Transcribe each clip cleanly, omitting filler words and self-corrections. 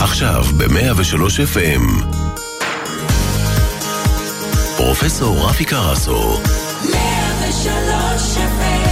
עכשיו ב-103 FM. פרופסור רפי קרסו. 103 FM.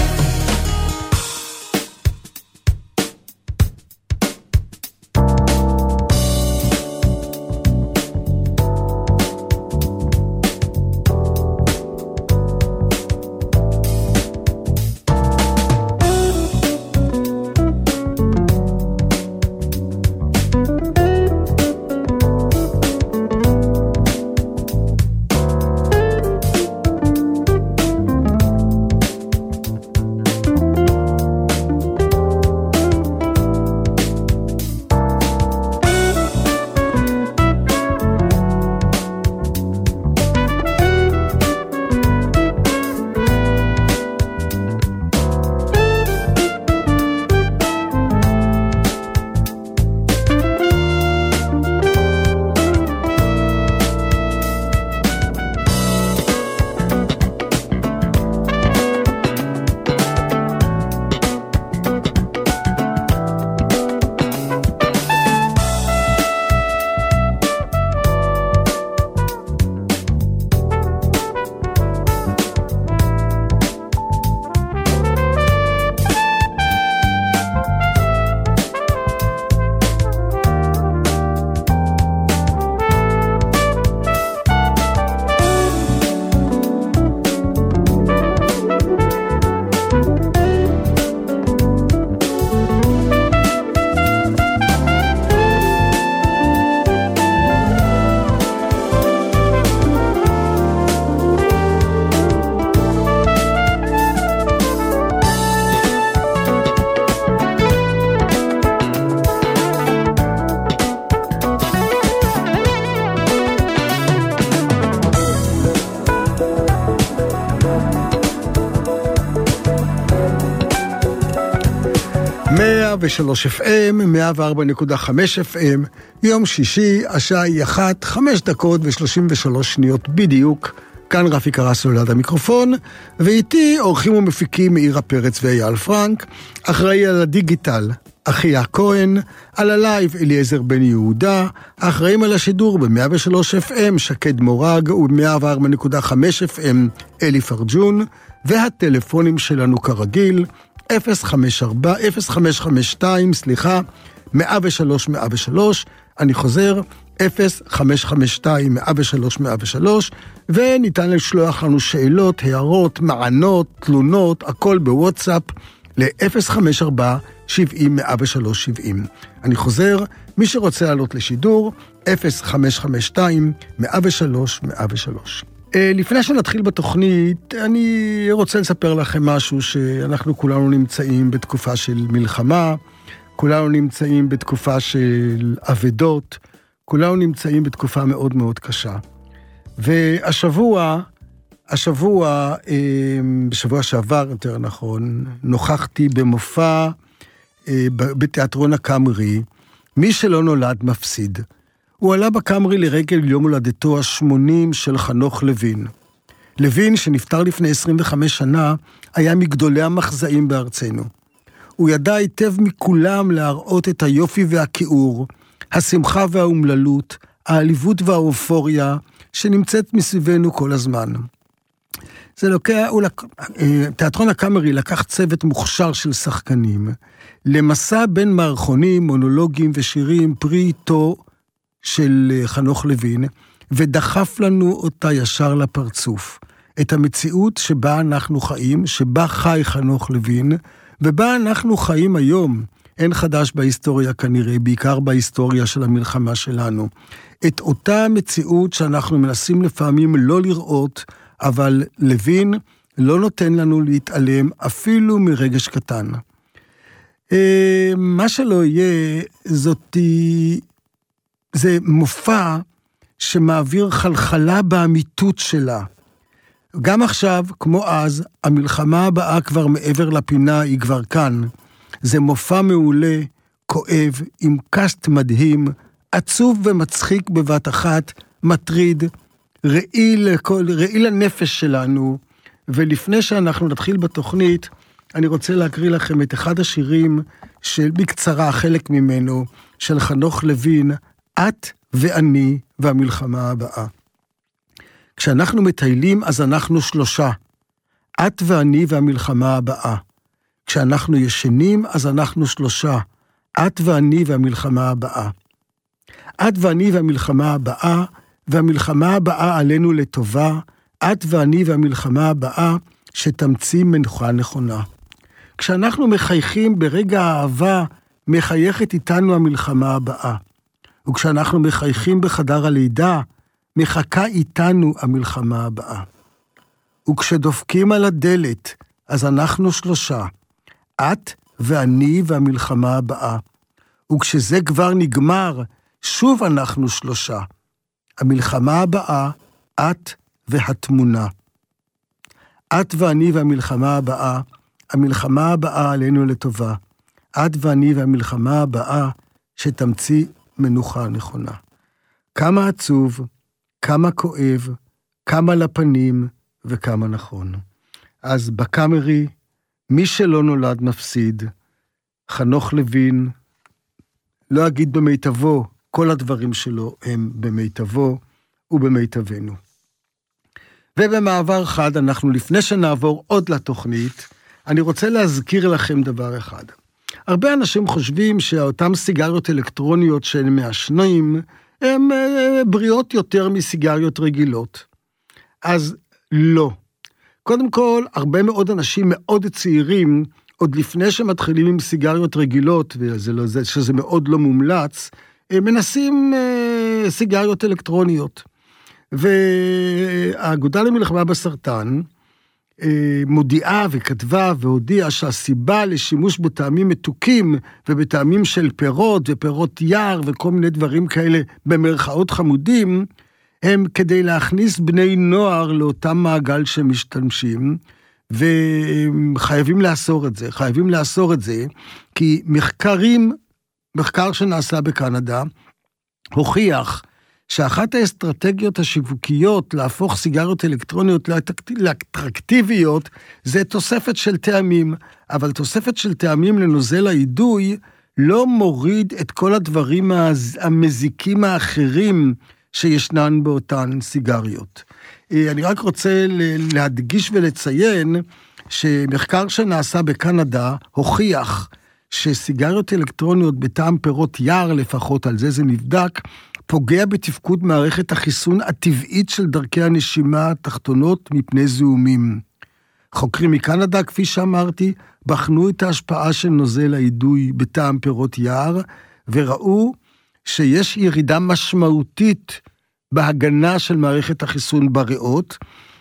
ב-3 FM, 104.5 FM, יום שישי, השעה היא 1:05:33 בדיוק. כאן רפי קרסו ליד המיקרופון, ואיתי אורחים ומפיקים מאירה פרץ ואייל פרנק, אחראי על הדיגיטל, אחיה כהן, על הלייב אליעזר בן יהודה, אחראים על השידור ב-103 FM, שקד מורג, וב-104.5 FM, אלי פרג'ון, והטלפונים שלנו כרגיל, 0552, 103, אני חוזר, 0552, 103, וניתן לשלוח לנו שאלות, הערות, מענות, תלונות, הכל בוואטסאפ, ל-054-70-103-70. אני חוזר, מי שרוצה לעלות לשידור, 0552, 103. לפני שנתחיל בתוכנית, אני רוצה לספר לכם משהו שאנחנו כולנו נמצאים בתקופה של מלחמה, כולנו נמצאים בתקופה של עבדות, כולנו נמצאים בתקופה מאוד מאוד קשה. והשבוע, בשבוע שעבר יותר נכון, נוכחתי במופע בתיאטרון הקאמרי, מי שלא נולד מפסיד. הוא עלה בקאמרי לרגל יום הולדתו ה-80 של חנוך לוין. לוין, שנפטר לפני 25 שנה, היה מגדולי המחזאים בארצנו. הוא ידע היטב מכולם להראות את היופי והכיעור, השמחה והאומללות, העליבות והאופוריה, שנמצאת מסביבנו כל הזמן. תיאטרון הקאמרי לקח צוות מוכשר של שחקנים, למסע בין מערכונים, מונולוגים ושירים פרי עיתו של חנוך לוין, ודחף לנו אותה ישר לפרצוף. את המציאות שבה אנחנו חיים, שבה חי חנוך לוין, ובה אנחנו חיים היום. אין חדש בהיסטוריה כנראה, בעיקר בהיסטוריה של המלחמה שלנו. את אותה מציאות שאנחנו מנסים לפעמים לא לראות, אבל לוין לא נותן לנו להתעלם אפילו מרגש קטן. מה שלא יהיה, זה מופע שמעביר חלחלה באמיתות שלה. גם עכשיו, כמו אז, המלחמה הבאה כבר מעבר לפינה, היא כבר כאן. זה מופע מעולה, כואב, עם קאסט מדהים, עצוב ומצחיק בבת אחת, מטריד, ראי לנפש שלנו, ולפני שאנחנו נתחיל בתוכנית, אני רוצה להקריא לכם את אחד השירים של בקצרה, חלק ממנו, של חנוך לוין, את ואני והמלחמה הבאה. כשאנחנו מטיילים אז אנחנו שלושה, את ואני והמלחמה הבאה. כשאנחנו ישנים אז אנחנו שלושה, את ואני והמלחמה הבאה. את ואני והמלחמה הבאה, והמלחמה הבאה עלינו לטובה, את ואני והמלחמה הבאה שתמציא מנוחה נכונה. כשאנחנו מחייכים ברגע האהבה, מחייכת איתנו המלחמה הבאה. וכשאנחנו מחייכים בחדר הלידה, מחכה איתנו המלחמה הבאה. וכשדופקים על הדלת, אז אנחנו שלושה, את ואני והמלחמה הבאה. וכשזה כבר נגמר, שוב אנחנו שלושה. המלחמה הבאה, את והתמונה. את ואני והמלחמה הבאה, המלחמה הבאה עלינו לטובה. את ואני והמלחמה הבאה שתמציא מנוחה נכונה. כמה עצוב, כמה כואב, כמה לפנים וכמה נכון. אז בקאמרי, מי שלא נולד מפסיד, חנוך לוין, לא אגיד במיטבו, כל הדברים שלו הם במיטבו ובמיטבנו. ובמעבר חד, אנחנו לפני שנעבור עוד לתוכנית, אני רוצה להזכיר לכם דבר אחד. הרבה אנשים חושבים שאותם סיגריות אלקטרוניות שהם מעשנים, הן בריאות יותר מסיגריות רגילות. אז לא. קודם כל, הרבה מאוד אנשים מאוד צעירים, עוד לפני שמתחילים עם סיגריות רגילות, שזה מאוד לא מומלץ, מנסים סיגריות אלקטרוניות. והאגודה למלחמה בסרטן מודיעה וכתבה והודיעה שהסיבה לשימוש בטעמים מתוקים ובטעמים של פירות ופירות יער וכל מיני דברים כאלה במרכאות חמודים, הם כדי להכניס בני נוער לאותם מעגל שמשתמשים, וחייבים לאסור את זה, חייבים לאסור את זה, כי מחקר שנעשה בקנדה, הוכיח שאחת האסטרטגיות השיווקיות להפוך סיגריות אלקטרוניות לאטרקטיביות, זה תוספת של טעמים, אבל תוספת של טעמים לנוזל האידוי, לא מוריד את כל הדברים המזיקים האחרים שישנן באותן סיגריות. אני רק רוצה להדגיש ולציין, שמחקר שנעשה בקנדה, הוכיח שסיגריות אלקטרוניות בטעם פירות יער לפחות, על זה נבדק, פוגע בתפקוד מערכת החיסון הטבעית של דרכי הנשימה התחתונות מפני זיהומים. חוקרים מקנדה, כפי שאמרתי, בחנו את ההשפעה של נוזל האידוי בטעם פירות יער, וראו שיש ירידה משמעותית בהגנה של מערכת החיסון בריאות,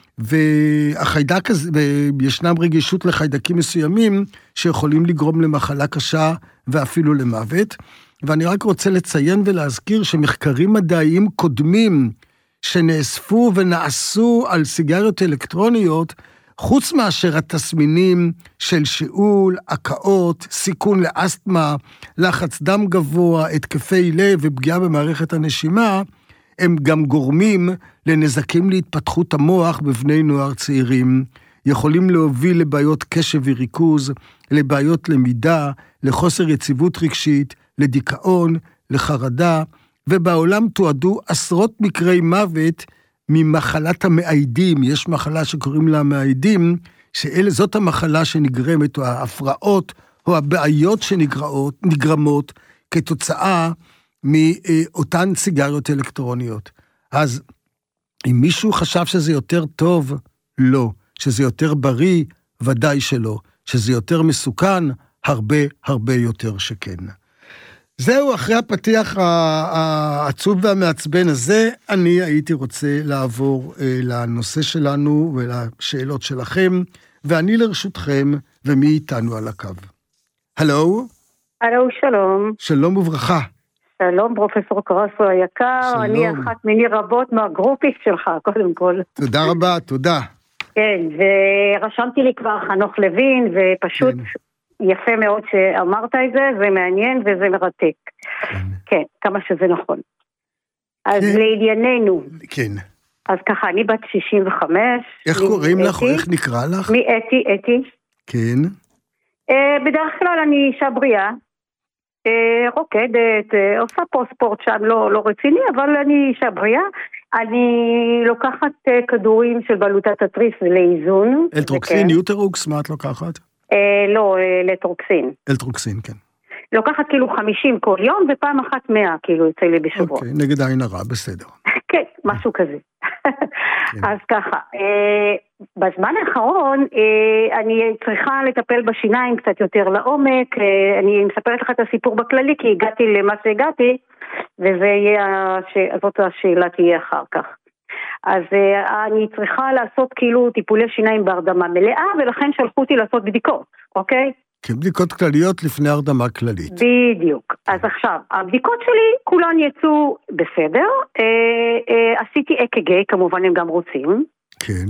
והחיידק הזה, וישנם רגישות לחיידקים מסוימים שיכולים לגרום למחלה קשה ואפילו למוות. ואני רק רוצה לציין ולהזכיר שמחקרים מדעיים קודמים שנאספו ונעשו על סיגריות אלקטרוניות, חוץ מאשר התסמינים של שאול, הקאות, סיכון לאסתמה, לחץ דם גבוה, התקפי לב ופגיעה במערכת הנשימה, הם גם גורמים לנזקים להתפתחות המוח בבני נוער צעירים, יכולים להוביל לבעיות קשב וריכוז, לבעיות למידה, לחוסר יציבות רגשית, לדיכאון, לחרדה, ובעולם תועדו עשרות מקרי מוות ממחלת המעידים. יש מחלה שקוראים לה מעידים, זאת המחלה שנגרמת, או ההפרעות, או הבעיות שנגרמות כתוצאה מאותן סיגריות אלקטרוניות. אז אם מישהו חשב שזה יותר טוב, לא. שזה יותר בריא, ודאי שלא. שזה יותר מסוכן, הרבה הרבה יותר שכן. זהו, אחרי הפתיח העצוב והמעצבן הזה, אני הייתי רוצה לעבור לנושא שלנו ולשאלות שלכם, ואני לרשותכם, ומי איתנו על הקו. הלו? הלו, שלום. שלום וברכה. שלום, פרופסור קרסו היקר. שלום. אני אחת מיני רבות מהגרופית שלך, קודם כל. תודה רבה, תודה. כן, ורשמתי לי כבר חנוך לוין, ופשוט יפה מאוד שאמרת את זה, זה מעניין וזה מרתק. כן, כמה שזה נכון. אז לענייננו. כן. אז ככה, אני בת 65. איך קוראים לך או איך נקרא לך? אתי. כן. בדרך כלל אני אישה בריאה, רוקדת, עושה פה ספורט שם לא רציני, אבל אני אישה בריאה. אני לוקחת כדורים של בלוטת התריס לאיזון. אלטרוקסין, יוטרוקס, מה את לוקחת? לא, אלטרוקסין. אלטרוקסין, כן. לוקחת כאילו 50 כל יום, ופעם אחת 100 כאילו יוצא לי בשבוע. אוקיי, נגד העין הרע, בסדר. כן, משהו כזה. אז ככה, בזמן האחרון אני צריכה לטפל בשיניים קצת יותר לעומק, אני מספרת לך את הסיפור בכללי, כי הגעתי למה שהגעתי, וזאת השאלה תהיה אחר כך. אז אני צריכה לעשות כאילו טיפולי שיניים בהרדמה מלאה, ולכן שלחו אותי לעשות בדיקות, אוקיי? בדיקות כלליות לפני הרדמה כללית. בדיוק. אז עכשיו, הבדיקות שלי כולן יצאו בסדר, עשיתי אק"ג, כמובן הם גם רוצים. כן.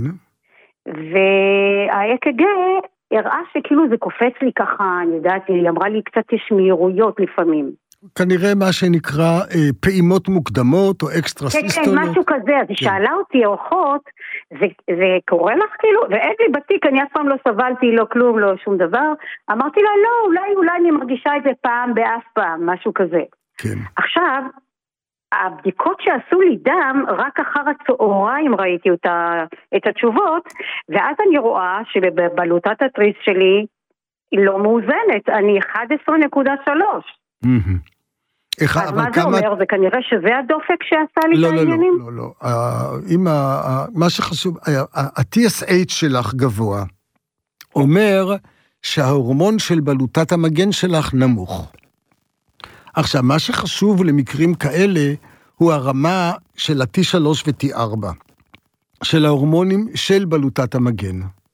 והאק"ג הראה שכאילו זה קופץ לי ככה, אני יודעת, היא אמרה לי קצת יש מהירויות לפעמים. כנראה מה שנקרא פעימות מוקדמות או אקסטרה סיסטולות. כן, משהו כזה. אז היא שאלה אותי, האחות, זה קורה לך כאילו? ואין לי בתיק, אני אף פעם לא סבלתי, לא כלום, לא שום דבר. אמרתי לה, לא, אולי אני מרגישה את זה פעם באף פעם, משהו כזה. כן. עכשיו, הבדיקות שעשו לי דם, רק אחר הצהריים ראיתי את התשובות, ואז אני רואה שבבלוטת התריס שלי היא לא מאוזנת, אני 11.3. אז מה זה אומר? זה כנראה שזה הדופק שעשה לי את העניינים? לא. מה שחשוב, ה-TSH שלך גבוה, אומר שההורמון של בלוטת המגן שלך נמוך. עכשיו, מה שחשוב למקרים כאלה, הוא הרמה של ה-T3 ו-T4, של ההורמונים של בלוטת המגן.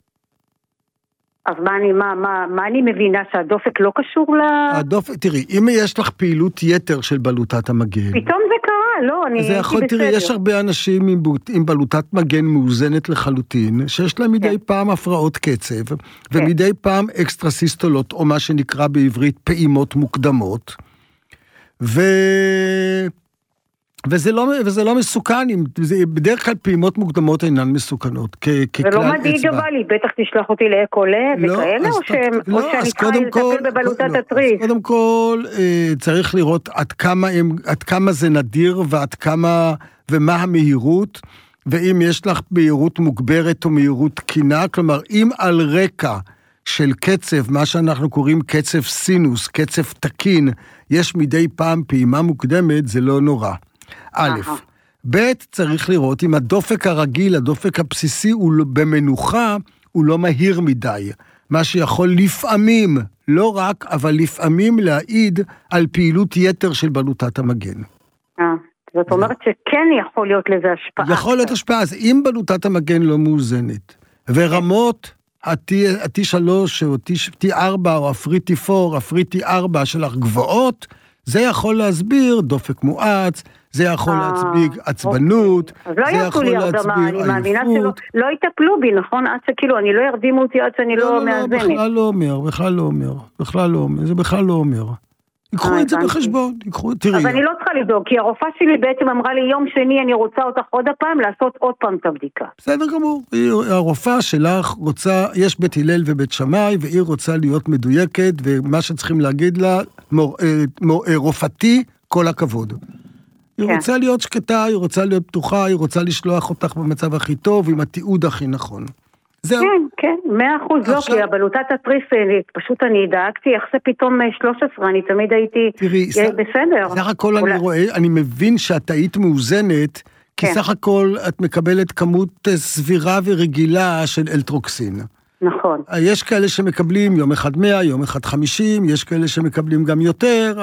אז מה אני מבינה שהדופק לא קשור הדופק, תראי, אם יש לך פעילות יתר של בלוטת המגן. פתאום זה קרה, לא, אני הייתי בסדר. תראי, יש הרבה אנשים עם בלוטת מגן מאוזנת לחלוטין, שיש להם מדי פעם הפרעות קצב, ומדי פעם אקסטרסיסטולות, או מה שנקרא בעברית פעימות מוקדמות, וזה לא מסוכן, בדרך כלל פעימות מוקדמות אינן מסוכנות, ככלל אצבע. ולא מדאיג אבל, היא בטח תשלח אותי לאקולה וכאלה, או שאני צריכה לטפל בבלוטת התריס? קודם כל, צריך לראות עד כמה זה נדיר, ומה המהירות, ואם יש לך מהירות מוגברת או מהירות תקינה, כלומר, אם על רקע של קצב, מה שאנחנו קוראים קצב סינוס, קצב תקין, יש מדי פעם פעימה מוקדמת, זה לא נורא. א', ב', צריך לראות אם הדופק הרגיל, הדופק הבסיסי, הוא במנוחה, הוא לא מהיר מדי. מה שיכול לפעמים, לא רק, אבל לפעמים להעיד על פעילות יתר של בלוטת המגן. זאת אומרת שכן יכול להיות לזה השפעה. יכול להיות השפעה, אז אם בלוטת המגן לא מאוזנת, ורמות ה-T3 או T4 או הפריטי 4, הפריטי 4 שלך גבוהות, זה יכול להסביר דופק מואץ, זה יכול להצביג עצבנות, אז לא יעשו לי הרדמה, אני מאמינה שלא יטפלו בי, נכון? עד שכאילו, אני לא ירדימו אותי עד שאני לא מאזנת. לא, בכלל לא אומר, זה בכלל לא אומר. ייקחו את זה בחשבון, תראי. אז אני לא צריכה לדאוג, כי הרופאה שלי בעצם אמרה לי, יום שני אני רוצה אותך עוד הפעם, לעשות עוד פעם את הבדיקה. בסדר גמור, הרופאה שלך רוצה, יש בית הלל ובית שמאי, והיא רוצה להיות מדויקת, ומה שצריכים להגיד לה, רופאתי, כל הכבוד. היא רוצה להיות שקטה, היא רוצה להיות פתוחה, היא רוצה לשלוח אותך במצב הכי טוב, עם התיעוד הכי נכון. כן, 100% לא, כי הבלוטת התריס, פשוט אני דאגתי, איך זה פתאום 13, אני תמיד הייתי בסדר. סך הכל אני רואה, אני מבין שאת היית מאוזנת, כי סך הכל את מקבלת כמות סבירה ורגילה של אלטרוקסין. נכון. יש כאלה שמקבלים יום אחד 100, יום אחד 50, יש כאלה שמקבלים גם יותר,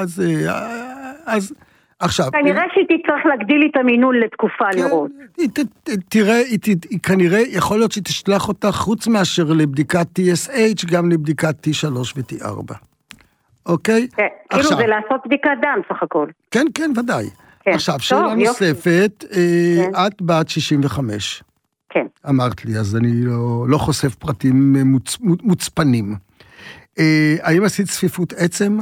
אז עכשיו... כנראה שהיא תצטרך להגדיל את המינון לתקופה לראות. תראה, כנראה יכול להיות שהיא תשלח אותך חוץ מאשר לבדיקת TSH, גם לבדיקת T3 ו-T4. אוקיי? כן, כאילו זה לעשות בדיקת דם סך הכל. כן, ודאי. עכשיו, שאלה נוספת, את בת 65. כן. אמרת לי, אז אני לא חושף פרטים מוצפנים. האם עשית צפיפות עצם?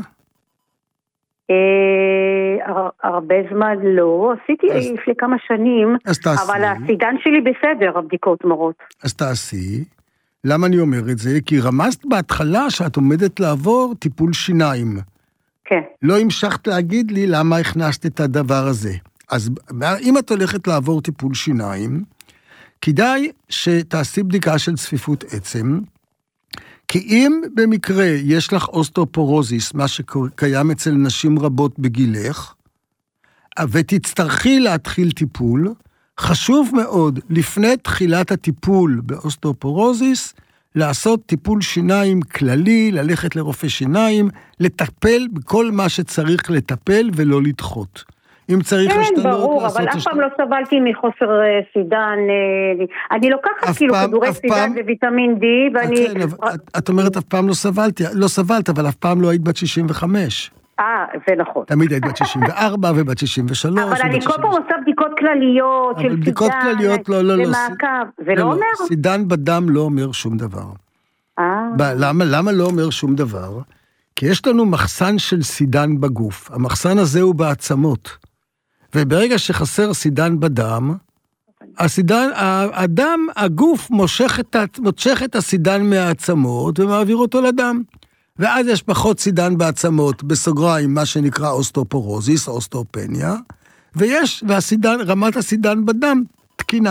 הרבה זמן לא, עשיתי לפני כמה שנים, אבל הסידן שלי בסדר, הבדיקות מורות. אז תעשי. למה אני אומר את זה? כי רמזת בהתחלה שאת עומדת לעבור טיפול שיניים. כן. לא המשכת להגיד לי למה הכנסת את הדבר הזה. אז אם את הולכת לעבור טיפול שיניים, כדאי שתעשי בדיקה של צפיפות עצם, כי אם במקרה יש לך אוסטאופורוזיס, מה שקיים אצל נשים רבות בגילך, ותצטרכי להתחיל טיפול, חשוב מאוד לפני תחילת הטיפול באוסטאופורוזיס, לעשות טיפול שיניים כללי, ללכת לרופא שיניים, לטפל בכל מה שצריך לטפל ולא לדחות. אם צריך כן, ברור, אבל אף פעם לא סבלתי מחוסר סידן, אני לוקחת כאילו כדורי סידן וויטמין D, ואני... את אומרת אף פעם לא סבלת, אבל אף פעם לא היית בת 65. זה נכון. תמיד היית בת 64 ובת 63. אבל אני כל פעם עושה בדיקות כלליות של סידן, בדיקות כלליות, לא. למעקב, זה לא אומר? סידן בדם לא אומר שום דבר. למה לא אומר שום דבר? כי יש לנו מחסן של סידן בגוף. המחסן הזה הוא בעצמות. וברגע שחסר סידן בדם, הגוף מושך את הסידן מהעצמות ומעביר אותו לדם. ואז יש פחות סידן בעצמות, בסוגריים, מה שנקרא אוסטאופורוזיס, אוסטאופניה, רמת הסידן בדם תקינה.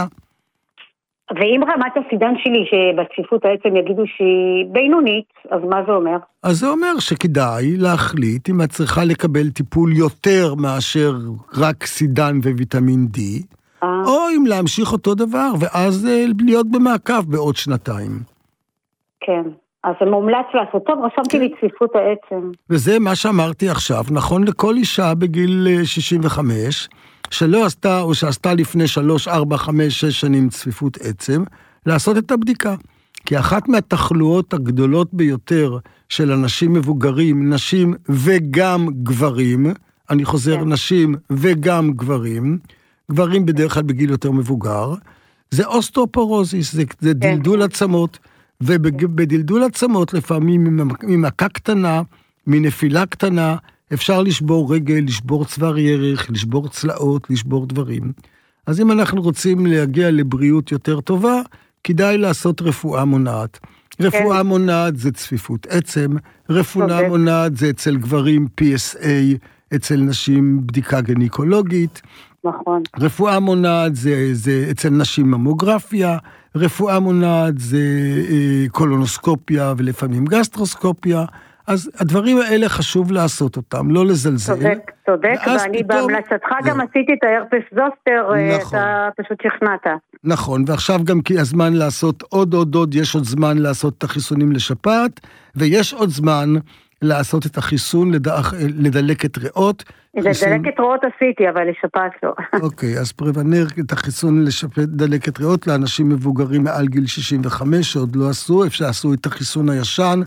ואם רמת הסידן שלי, שבצפיפות העצם יגידו שהיא בינונית, אז מה זה אומר? אז זה אומר שכדאי להחליט אם את צריכה לקבל טיפול יותר מאשר רק סידן וויטמין D, או אם להמשיך אותו דבר, ואז להיות במעקב בעוד 2 כן. אז זה מומלץ לעשות. טוב, רשמתי לי צפיפות העצם. וזה מה שאמרתי עכשיו, נכון לכל אישה בגיל 65, שלא עשתה או שעשתה לפני 3, 4, 5, 6 שנים צפיפות עצם, לעשות את הבדיקה. כי אחת מהתחלואות הגדולות ביותר של אנשים מבוגרים, נשים וגם גברים, אני חוזר נשים וגם גברים בדרך כלל בגיל יותר מבוגר, זה אוסטאופורוזיס, זה דלדול עצמות, ובדלדול עצמות לפעמים ממכה קטנה, מנפילה קטנה, אפשר לשבור רגל, לשבור צוואר ירך, לשבור צלעות, לשבור דברים. אז אם אנחנו רוצים להגיע לבריאות יותר טובה, כדאי לעשות רפואה מונעת. רפואה מונעת זה צפיפות עצם, רפואה מונעת זה אצל גברים PSA, אצל נשים בדיקה גניקולוגית. נכון. רפואה מונעת זה אצל נשים ממוגרפיה, רפואה מונעת זה קולונוסקופיה ולפעמים גסטרוסקופיה, אז הדברים האלה חשוב לעשות אותם, לא לזלזל. צודק, ואני בהמלצתך גם עשיתי את ההרפס זוסטר, אתה פשוט שכנעת. נכון, ועכשיו גם כי הזמן לעשות עוד, יש עוד זמן לעשות את החיסונים לשפעת, ויש עוד זמן לעשות את החיסון לדלקת ריאות. לדלקת ריאות עשיתי, אבל לשפעת לא. אוקיי, אז פרוונר את החיסון לדלקת ריאות לאנשים מבוגרים מעל גיל 65 שעוד לא עשו, אפשר לעשו את החיסון הישן,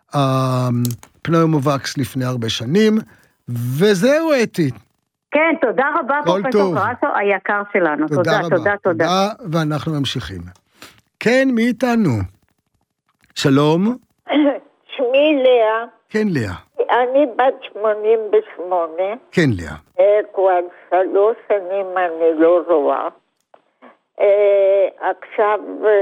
הפנאומובקס לפני הרבה שנים, וזהו אתי. כן, תודה רבה פרופסור קרסו, היקר שלנו. תודה. ואנחנו ממשיכים. כן, מי איתנו? שלום. שמי לאה. כן, לאה. אני בת 88. כן, לאה. כבר 3 שנים אני לא רואה. עכשיו,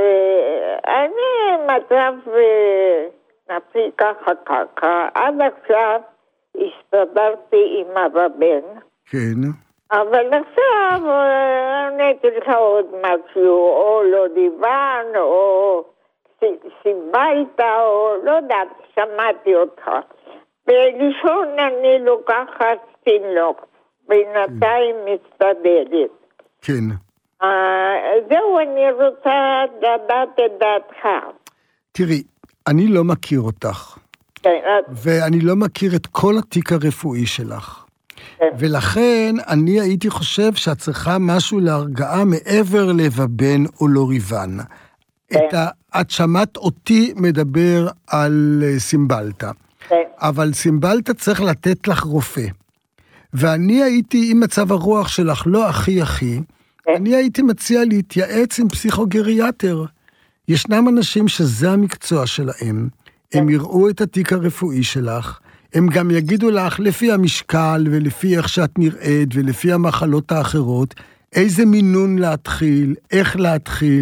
אני מצב נפשי ככה. עד עכשיו הסתדרתי עם הבן. כן. אבל עכשיו אני צריכה עוד משהו, או לא דיוון, או סיבלת, או לא יודעת, שמעתי אותך. בראשון אני לוקחת תינוק, בינתיים מסתדרת. כן. זהו, אני רוצה לדעת את דעתך. תראי, אני לא מכיר אותך. כן. ואני לא מכיר את כל התיק הרפואי שלך. ולכן אני הייתי חושב שאת צריכה משהו להרגעה מעבר לבבן או לא ריבן. את שמעת אותי מדבר על סימבלטה, אבל סימבלטה צריך לתת לך רופא. ואני הייתי, עם מצב הרוח שלך לא הכי, אני הייתי מציע להתייעץ עם פסיכוגריאטר. ישנם אנשים שזה המקצוע שלהם, הם יראו את התיק הרפואי שלך, הם גם יגידו לך לפי המשקל ולפי איך שאת נראית ולפי המחלות האחרות, איזה מינון להתחיל, איך להתחיל,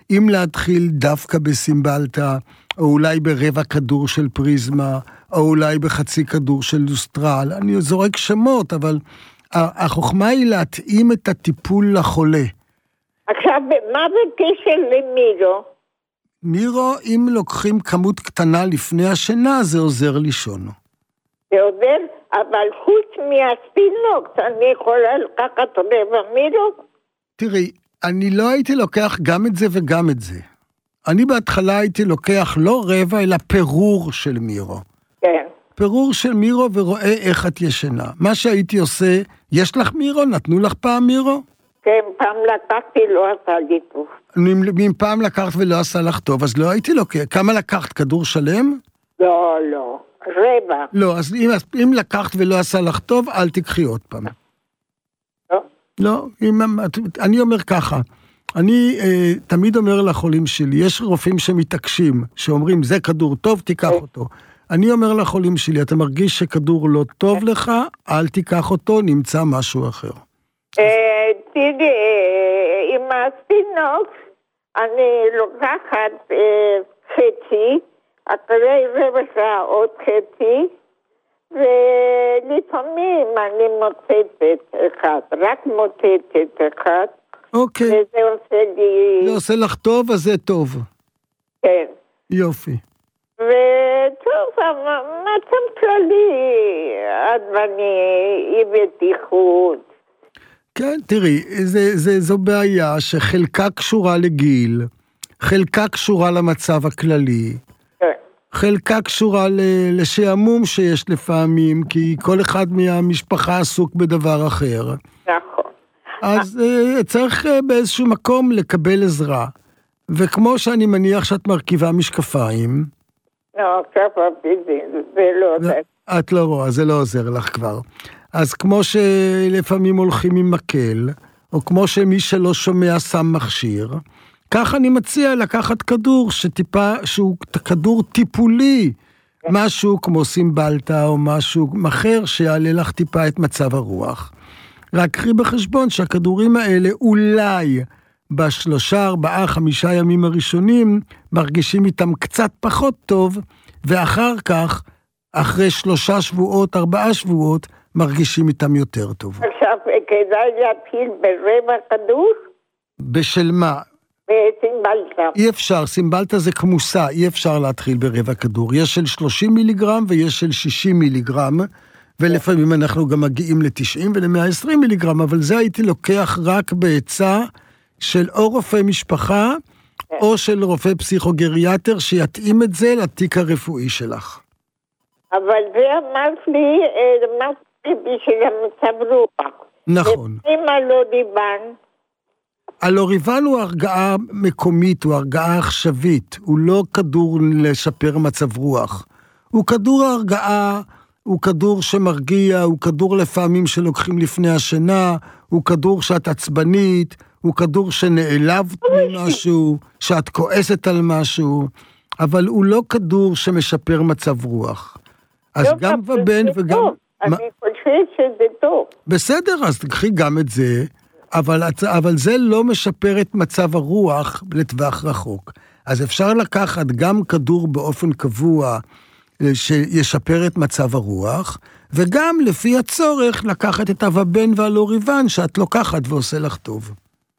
אם להתחיל דווקא בסימבלטה, או אולי ברבע כדור של פריזמה, או אולי בחצי כדור של לוסטרל. אני זורק שמות, אבל החוכמה היא להתאים את הטיפול לחולה. עכשיו, מה בקשר למירו? מירו, אם לוקחים כמות קטנה לפני השינה, זה עוזר לישון. זה עוזר, אבל חוץ מהספינוקס, אני יכולה לקחת רבע מירו? תראי, אני לא הייתי לוקח גם את זה וגם את זה. אני בהתחלה הייתי לוקח לא רבע, אלא פירור של מירו. כן. פירור של מירו ורואה איך את ישנה. מה שהייתי עושה, יש לך מירו? נתנו לך פעם מירו? כן, פעם לקחתי, לא עשה לי טוב. אם פעם לקחת ולא עשה לך טוב, אז לא הייתי לוקח. כמה לקחת? כדור שלם? לא, לא. רבע. לא, אז אם לקחת ולא עשה לך טוב, אל תקחי עוד פעם. לא. לא, אני אומר ככה, אני תמיד אומר לחולים שלי, יש רופאים שמתעקשים, שאומרים, זה כדור טוב, תיקח אותו. אני אומר לחולים שלי, אתה מרגיש שכדור לא טוב לך, אל תיקח אותו, נמצא משהו אחר. תראי, עם הספינוקס, אני לוקחת חצי, אחרי רבע שעה עוד חצי, ולפעמים אני מוצצת אחד, רק מוצצת אחד. אוקיי. וזה עושה לי... זה עושה לך טוב, אז זה טוב. כן. יופי. וטוב, המצב כללי, אי בטיחות. כן, תראי, זו בעיה שחלקה קשורה לגיל, חלקה קשורה למצב הכללי, חלקה קשורה לשעמום שיש לפעמים, כי כל אחד מהמשפחה עסוק בדבר אחר. נכון. אז צריך באיזשהו מקום לקבל עזרה. וכמו שאני מניח שאת מרכיבה משקפיים, לא, זה לא... את לא רואה, זה לא עוזר לך כבר. אז כמו שלפעמים הולכים עם מקל, או כמו שמי שלא שומע שם מכשיר, כך אני מציע לקחת כדור שהוא כדור טיפולי, משהו כמו סימבלטה או משהו אחר שיעלה לך טיפה את מצב הרוח. רק קחי בחשבון שהכדורים האלה אולי ב3, 4, 5 ימים הראשונים מרגישים איתם קצת פחות טוב, ואחר כך, אחרי 3 שבועות, 4 שבועות, מרגישים איתם יותר טוב. עכשיו, כדאי להתחיל ברבע כדור? בשל מה? בסימבלטה. אי אפשר, סימבלטה זה כמוסה, אי אפשר להתחיל ברבע כדור. יש של 30 מיליגרם ויש של 60 מיליגרם, ולפעמים אנחנו גם מגיעים ל-90 ול-120 מיליגרם, אבל זה הייתי לוקח רק בעצה של או רופא משפחה, או של רופא פסיכוגריאטר, שיתאים את זה לתיק הרפואי שלך. אבל זה אמרת לי בשביל המצב רוח. נכון. ואם הלוריבן? הלוריבן הוא הרגעה מקומית, הוא הרגעה עכשווית, הוא לא כדור לשפר מצב רוח. הוא כדור הרגעה, הוא כדור שמרגיע, הוא כדור לפעמים שלוקחים לפני השינה, הוא כדור שאת עצבנית, הוא כדור שנעלבת ממשהו, שאת כועסת על משהו, אבל הוא לא כדור שמשפר מצב רוח. אז גם בבן וגם... אני חושבת שזה טוב. בסדר, אז תקחי גם את זה, אבל זה לא משפר את מצב הרוח לטווח רחוק. אז אפשר לקחת גם כדור באופן קבוע שישפר את מצב הרוח, וגם לפי הצורך לקחת את הוובן והלוריבן שאת לוקחת ועושה לך טוב.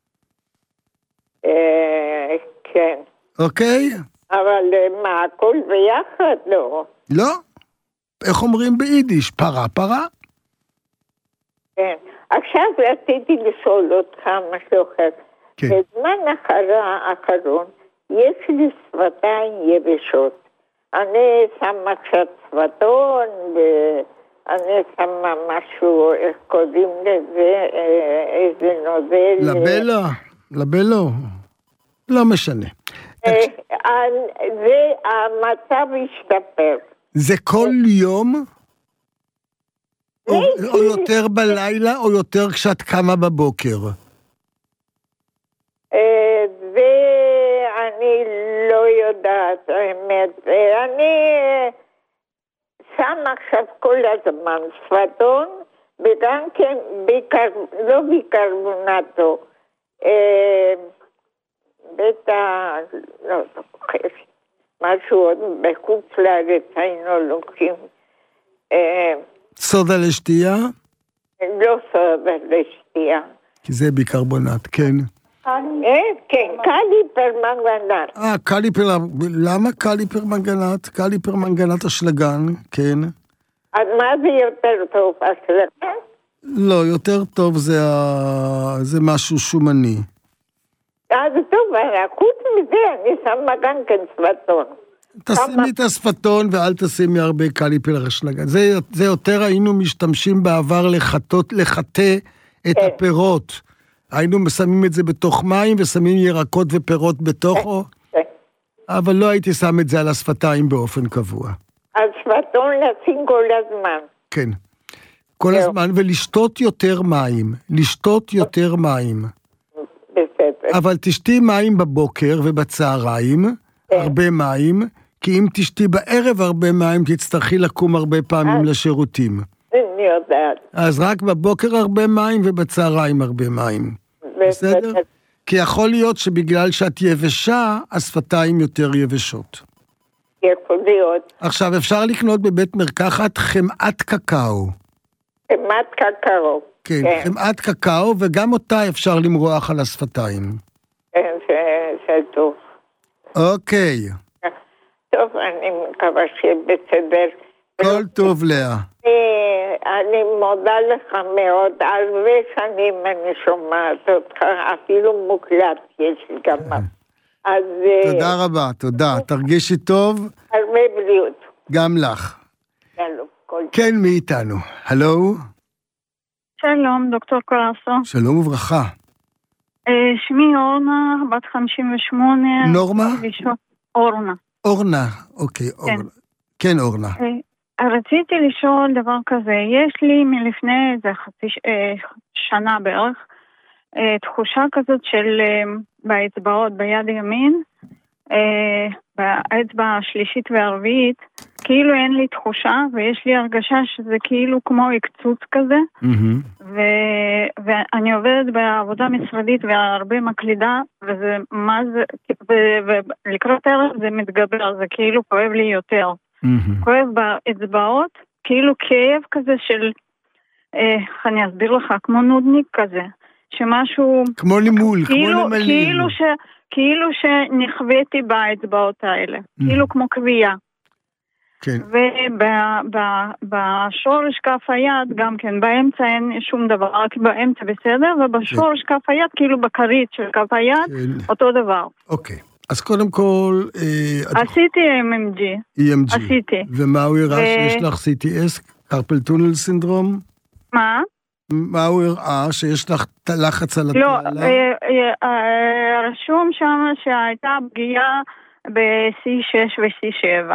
כן. אוקיי? אבל מה, הכל ביחד? לא. לא. איך אומרים ביידיש? פרה פרה? כן. עכשיו רציתי לשאול אותך משהו אחר. כן. בזמן האחרון יש לי שפתיים יבשות. אני שמה קצת שפתון, ואני שמה משהו, איך קוראים לזה, איזה נוזל. לבלה? לבלו? לא משנה. זה המצב השתפר. זה כל יום? או יותר בלילה, או יותר כשאת קמה בבוקר? אני לא יודעת, האמת. אני שם עכשיו כל הזמן שפתון, וגם כן, לא ביקרבונטו, לא זוכר, משהו עוד בחוץ לארץ היינו לוקחים. סודה לשתייה? לא סודה לשתייה. כי זה ביקרבונט, כן. כן, קליפרמנגנט. למה קליפרמנגנט? קליפרמנגנט אשלגן, כן. אז מה זה יותר טוב, אשלגן? לא, יותר טוב זה משהו שומני. אז טוב, חוץ מזה אני שמה גם כן ספטון. תשימי את הספטון ואל תשימי הרבה קליפר אשלגן. זה יותר היינו משתמשים בעבר לחטא את הפירות. היינו שמים את זה בתוך מים ושמים ירקות ופירות בתוכו, אבל לא הייתי שם את זה על השפתיים באופן קבוע. אז ספטון לשים כל הזמן. כן, כל הזמן, ולשתות יותר מים. לשתות יותר מים. בסדר. אבל תשתי מים בבוקר ובצהריים, הרבה מים, כי אם תשתי בערב הרבה מים, תצטרכי לקום הרבה פעמים לשירותים. אני יודעת. אז רק בבוקר הרבה מים ובצהריים הרבה מים. בסדר? כי יכול להיות שבגלל שאת יבשה, השפתיים יותר יבשות. יכול להיות. עכשיו, אפשר לקנות בבית מרקחת חמאת קקאו. חמאת קקאו. כן, חמאת קקאו, וגם אותה אפשר למרוח על השפתיים. כן, זה טוב. אוקיי. טוב, אני מקווה שבסדר. כל טוב, לאה. אני מודה לך מאוד, הרבה שנים אני שומעת אותך, אפילו מוקלט יש לי גם. אז... תודה רבה, תודה. תרגישי טוב. הרבה בריאות. גם לך. שלום. כן, מי איתנו? הלו? שלום, דוקטור קרסו. שלום וברכה. שמי אורנה, בת 58. נורמה? אורנה. אורנה, אוקיי, אורנה. כן, אורנה. רציתי לשאול דבר כזה, יש לי מלפני איזה שנה בערך, תחושה כזאת של באצבעות, ביד ימין, באצבע השלישית והרביעית, כאילו אין לי תחושה, ויש לי הרגשה שזה כאילו כמו הקצוץ כזה, ואני עובדת בעבודה משרדית והרבה מקלידה, וזה מה זה, ולקראת ערב זה מתגבר, זה כאילו כואב לי יותר. כואב באצבעות, כאילו כאב כזה של, אני אסביר לך, כמו נודניק כזה, שמשהו... כמו לימול, כמו למלים. כאילו שנכוויתי באצבעות האלה, כאילו כמו קביעה. כן. ובשורש כף היד, גם כן, באמצע אין שום דבר, רק באמצע בסדר, ובשורש כף היד, כאילו בכרית של כף היד, אותו דבר. אוקיי. אז קודם כל... עשיתי EMG. עשיתי. ומה הוא הראה שיש לך CTS? קרפל טונל סינדרום? מה? מה הוא הראה? שיש לך לחץ על התעלה? לא, רשום שם שהייתה פגיעה ב-C6 ו-C7.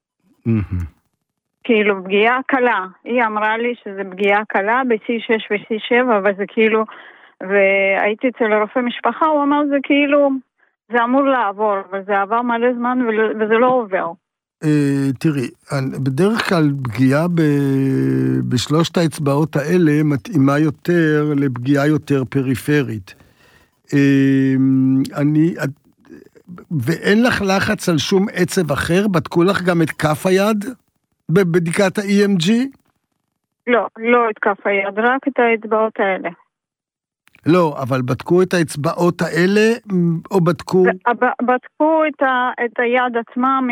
כאילו פגיעה קלה. היא אמרה לי שזה פגיעה קלה ב-C6 ו-C7, אבל זה כאילו... והייתי אצל רופא משפחה, הוא אמר זה כאילו... זה אמור לעבור, אבל זה עבר מלא זמן וזה לא עובר. תראי, בדרך כלל פגיעה בשלושת האצבעות האלה מתאימה יותר לפגיעה יותר פריפרית. ואין לך לחץ על שום עצב אחר? בדקו לך גם את כף היד בבדיקת ה-EMG? לא, לא את כף היד, רק את האצבעות האלה. לא, אבל בדקו את האצבעות האלה, או בדקו... בדקו את היד עצמה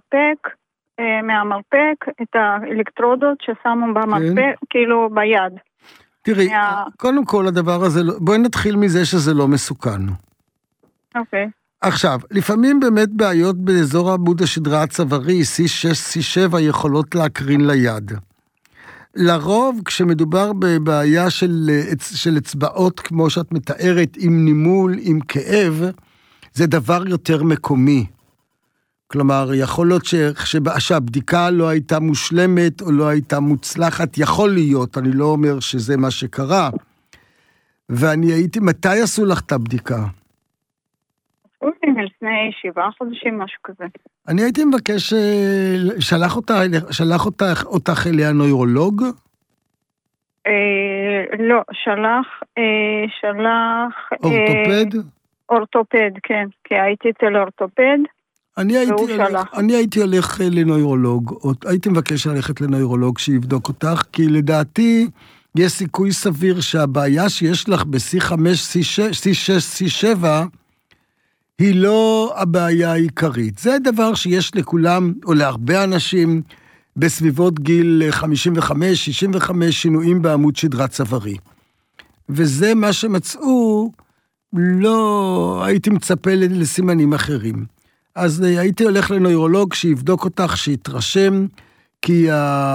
מהמרפק, את האלקטרודות ששמו במרפק, כאילו ביד. תראי, קודם כל הדבר הזה, בואי נתחיל מזה שזה לא מסוכן. אוקיי. עכשיו, לפעמים באמת בעיות באזור עמוד השדרה הצווארי, C6, C7 יכולות להקרין ליד. לרוב, כשמדובר בבעיה של אצבעות, כמו שאת מתארת, עם נימול, עם כאב, זה דבר יותר מקומי. כלומר, יכול להיות שהבדיקה לא הייתה מושלמת, או לא הייתה מוצלחת, יכול להיות, אני לא אומר שזה מה שקרה. ואני הייתי, מתי עשו לך את הבדיקה? לפני 7 חודשים, משהו כזה. אני הייתי מבקש, שלח אותך אליה נוירולוג? לא, שלח... אורתופד? אורתופד, כן, כי הייתי אצל אורתופד. אני הייתי הולך לנוירולוג, או הייתי מבקש ללכת לנוירולוג שיבדוק אותך, כי לדעתי יש סיכוי סביר שהבעיה שיש לך ב-C5, C6, C7, היא לא הבעיה העיקרית. זה דבר שיש לכולם, או להרבה אנשים, בסביבות גיל 55, 65, שינויים בעמוד שדרה צווארי. וזה מה שמצאו, לא הייתי מצפה לסימנים אחרים. אז הייתי הולך לנוירולוג שיבדוק אותך, שיתרשם, כי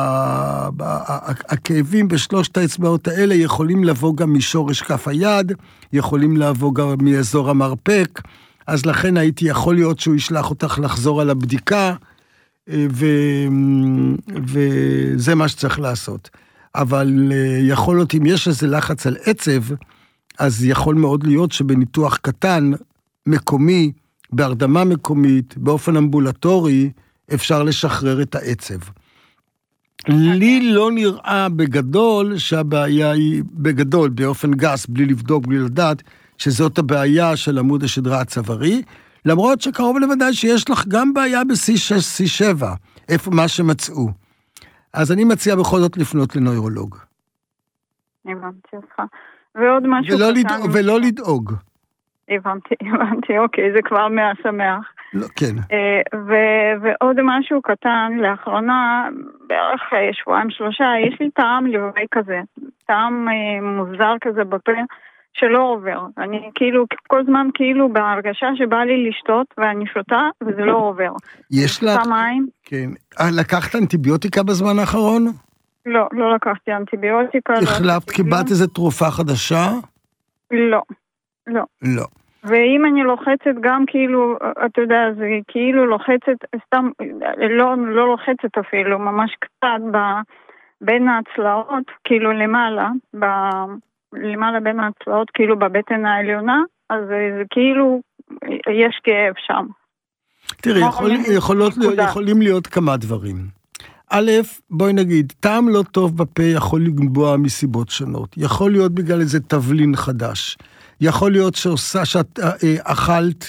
הכאבים בשלושת האצבעות האלה יכולים לבוא גם משורש כף היד, יכולים לבוא גם מאזור המרפק, אז לכן הייתי יכול להיות שהוא ישלח אותך לחזור על הבדיקה, וזה מה שצריך לעשות. אבל יכול להיות, אם יש איזה לחץ על עצב, אז יכול מאוד להיות שבניתוח קטן, מקומי, בהרדמה מקומית, באופן אמבולטורי, אפשר לשחרר את העצב. לי לא נראה בגדול שהבעיה היא בגדול, באופן גס, בלי לבדוק, בלי לדעת, שזאת הבעיה של עמוד השדרה הצווארי, למרות שקרוב לוודאי שיש לך גם בעיה ב-C6, C7, איפה מה שמצאו. אז אני מציע בכל זאת לפנות לנוירולוג. הבנתי אותך. ועוד משהו קטן. ולא לדאוג. הבנתי, אוקיי, זה כבר מהשמח. לא, כן. ועוד משהו קטן, לאחרונה, בערך 2-3, יש לי טעם לוואי כזה, טעם מוזר כזה בפה, שלא עובר. אני כאילו, כל זמן כאילו בהרגשה שבא לי לשתות, ואני שותה, וזה לא עובר. יש לך... מים. כן. לקחת אנטיביוטיקה בזמן האחרון? לא, לא לקחתי אנטיביוטיקה. החלפת, קיבלת איזה תרופה חדשה? לא. לא. ואם אני לוחצת גם כאילו, אתה יודע, זה כאילו לוחצת, סתם, לא לוחצת אפילו, ממש קצת בין הצלעות, כאילו למעלה בין הצלעות, כאילו בבטן העליונה, אז זה כאילו, יש כאב שם. תראי, יכולים להיות כמה דברים. א', בואי נגיד, טעם לא טוב בפה יכול לגבוע מסיבות שונות. יכול להיות בגלל איזה תבלין חדש. יכול להיות שאת אכלת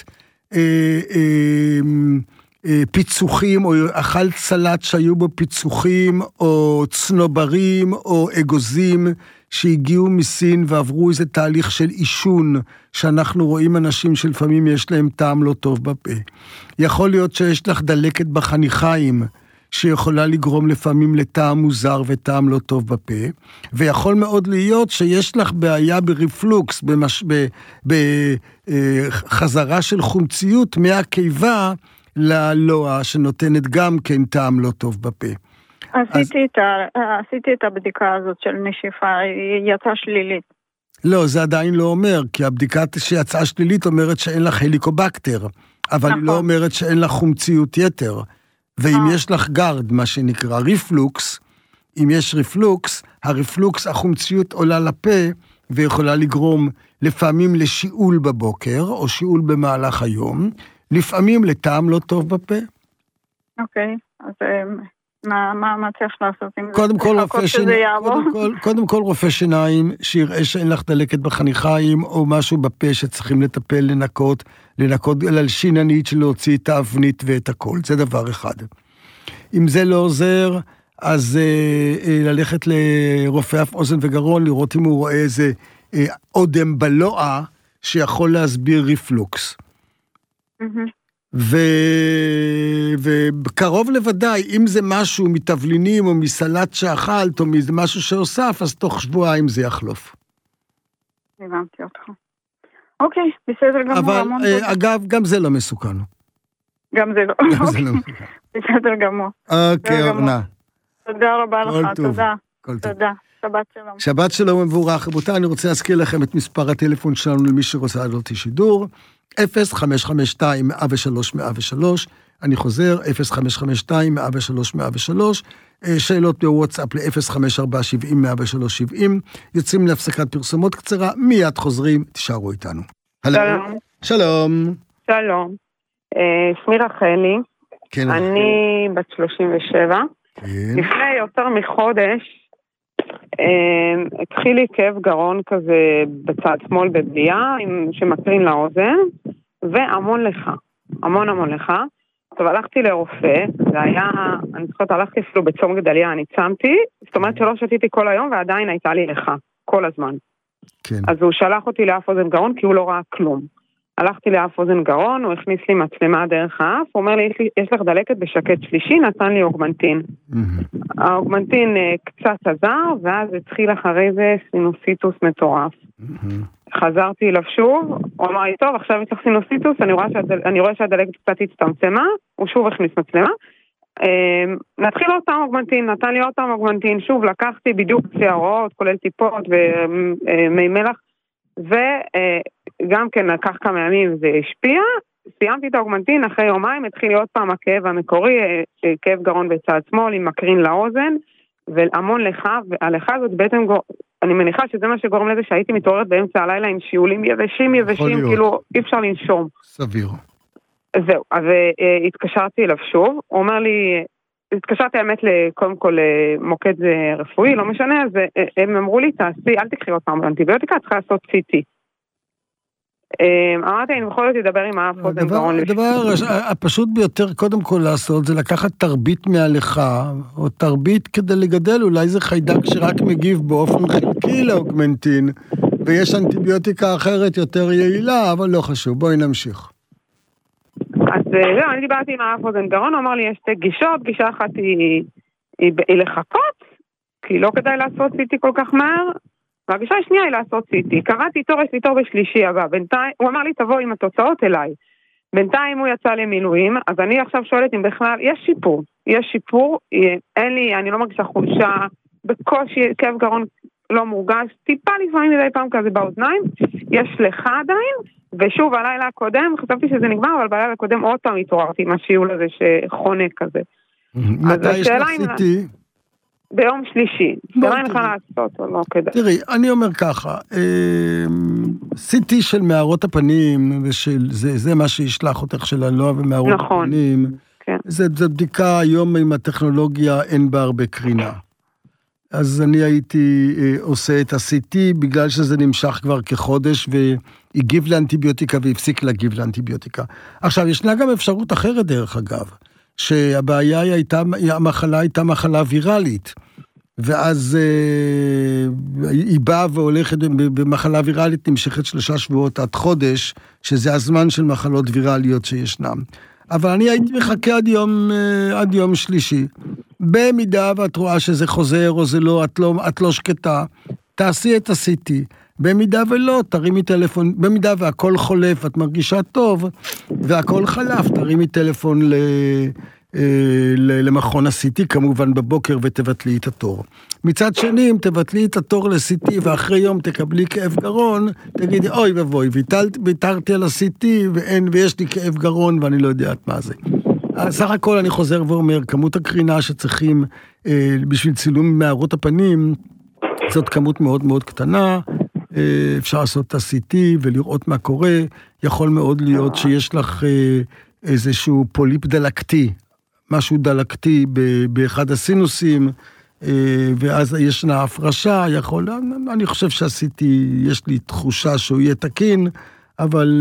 פיצוחים, או אכלת סלט שהיו בו פיצוחים, או צנוברים, או אגוזים שהגיעו מסין ועברו איזה תהליך של עישון, שאנחנו רואים אנשים שלפעמים יש להם טעם לא טוב בפה. יכול להיות שיש לך דלקת בחניכיים, שיכולה לגרום לפעמים לטעם מוזר וטעם לא טוב בפה, ויכול מאוד להיות שיש לך בעיה בריפלוקס, בחזרה של חומציות מהקיבה ללוע, שנותנת גם כן טעם לא טוב בפה. עשיתי את הבדיקה הזאת של נשיפה, היא יצאה שלילית. לא, זה עדיין לא אומר, כי הבדיקה שיצאה שלילית אומרת שאין לך הליקובקטר, אבל היא לא אומרת שאין לך חומציות יתר. ואם יש לך גרד, מה שנקרא ריפלוקס, אם יש ריפלוקס, הריפלוקס, החומציות עולה לפה, ויכולה לגרום לפעמים לשיעול בבוקר, או שיעול במהלך היום, לפעמים לטעם לא טוב בפה. אוקיי, אז מה צריך לעשות עם זה? קודם כל רופא שיניים, שיראה שאין לך דלקת בחניכיים, או משהו בפה שצריכים לטפל, לנקות על שיננית של להוציא את האבנית ואת הכל, זה דבר אחד. אם זה לא עוזר, אז ללכת לרופא אף אוזן וגרון, לראות אם הוא רואה איזה אודם בלוע, שיכול להסביר ריפלוקס. וקרוב לוודאי, אם זה משהו מתבלינים, או מסלט שאכלת, או משהו שהוסף, אז תוך שבועיים זה יחלוף. הבנתי אותך. אוקיי, בסדר גמור. אבל אגב, גם זה לא מסוכן. גם זה לא. גם זה לא מסוכן. בסדר גמור. אוקיי, אורנה. תודה רבה לך, תודה. תודה. שבת שלום. שבת שלום מבורך. רבותיי, אני רוצה להזכיר לכם את מספר הטלפון שלנו למי שרוצה לעלות שידור, 0552-103-103, אני חוזר, 0552-103-103, שאלות בוואטסאפ ל-0547-70-103-70, יוצאים להפסקת פרסומות קצרה, מיד חוזרים, תישארו איתנו. שלום. שלום. שלום. שמי רחלי, כן, אני בת 37, כן. לפני יותר מחודש, התחיל לי כאב גרון כזה בצד שמאל בבליעה, שמקרין לאוזן, והמון לך. המון לך. טוב, הלכתי לרופא, זה היה, אני זוכרת, הלכתי אפילו בצום גדליה, אני צמתי, זאת אומרת שלא שתיתי כל היום, ועדיין הייתה לי לך, כל הזמן. כן. אז הוא שלח אותי לאף אוזן גרון, כי הוא לא ראה כלום. הלכתי לאף אוזן גרון, הוא הכניס לי מצלמה דרך האף, הוא אומר לי, יש לך דלקת בשקט שלישי, נתן לי אוגמנטין. האוגמנטין קצת עזר, ואז התחיל אחרי זה סינוסיטוס מטורף. חזרתי אליו שוב, הוא אמר לי, טוב, עכשיו יש לך סינוסיטוס, אני רואה שהדלקת קצת הצטמצמה, הוא שוב הכניס מצלמה, נתחיל עוד פעם אוגמנטין, נתן לי עוד פעם אוגמנטין, שוב לקחתי בדיוק שערות, כולל טיפות ומי מלח, וגם כן לקח כמה ימים זה השפיע, סיימתי את האוגמנטין, אחרי יומיים התחיל לי עוד פעם הכאב המקורי, כאב גרון בצד שמאל עם מקרין לאוזן, והמון לך, והלכה הזאת בעצם, אני מניחה שזה מה שגורם לזה שהייתי מתעוררת באמצע הלילה עם שיעולים יבשים, כאילו אי אפשר לנשום. סביר. זהו, אז התקשרתי אליו שוב, הוא אומר לי, התקשרתי האמת קודם כל למוקד רפואי, לא משנה, אז הם אמרו לי, תעשי, אל תקחי עוד פעם באנטיביוטיקה, צריכה לעשות CT. אמרתי, אני בכל זאת אדבר עם האף אוזן גרון. הדבר הפשוט ביותר קודם כל לעשות, זה לקחת תרבית מהלכה, או תרבית כדי לגדל, אולי זה חיידק שרק מגיב באופן חלקי לאוגמנטין, ויש אנטיביוטיקה אחרת יותר יעילה, אבל לא חשוב, בואי נמשיך. אז לא, אני דיברתי עם האף אוזן גרון, הוא אמר לי, יש שתי גישות, גישה אחת היא לחכות, כי לא כדאי לעשות CT כל כך מהר, והגישה השנייה היא לעשות CT. קראתי תור, יש לי תור בשלישי הבא, בינתיים, הוא אמר לי, תבוא עם התוצאות אליי. בינתיים הוא יצא למילואים, אז אני עכשיו שואלת אם בכלל, יש שיפור, אין לי, אני לא מרגישה חולשה, בקושי, כאב גרון לא מורגש, טיפה לפעמים מדי פעם כזה באוזניים, יש לך עדיין, ושוב, הלילה הקודם, חשבתי שזה נגמר, אבל בלילה הקודם עוד פעם התעוררתי עם השיעול הזה שחונה כזה. מתי יש לך CT? ביום שלישי. שאלה אין לך לעשות או לא כדאי. תראי, אני אומר ככה, CT של מערות הפנים, זה מה שישלח אותך של הנוע ומערות הפנים, זה בדיקה היום עם הטכנולוגיה אין בה הרבה קרינה. אז אני הייתי עושה את ה-CT בגלל שזה נמשך כבר כחודש והגיב לאנטיביוטיקה והפסיק להגיב לאנטיביוטיקה. עכשיו, ישנה גם אפשרות אחרת דרך אגב, שהבעיה המחלה הייתה מחלה ויראלית, ואז היא באה והולכת במחלה ויראלית נמשכת 3 שבועות עד חודש, שזה הזמן של מחלות ויראליות שישנם. אבל אני הייתי מחכה עד יום שלישי. במידה ואת רואה שזה חוזר או זה לא, את לא שקטה, תעשי את ה-CT. במידה ולא, תרימי טלפון, במידה והכל חולף, את מרגישה טוב, והכל חלף, תרימי טלפון למכון ה-CT, כמובן בבוקר, ותבטלי את התור. מצד שני, אם תבטלי את התור ל-CT, ואחרי יום תקבלי כאב גרון, תגידי, אוי ובוי, ויתרתי על ה-CT, ויש לי כאב גרון, ואני לא יודעת מה זה. סך הכל אני חוזר ואומר, כמות הקרינה שצריכים בשביל צילום מערות הפנים, זאת כמות מאוד מאוד קטנה, אפשר לעשות את ה-CT ולראות מה קורה, יכול מאוד להיות שיש לך איזשהו פוליפ דלקתי, משהו דלקתי באחד הסינוסים, ואז ישנה הפרשה, אני חושב שעשיתי, יש לי תחושה שהוא יהיה תקין, אבל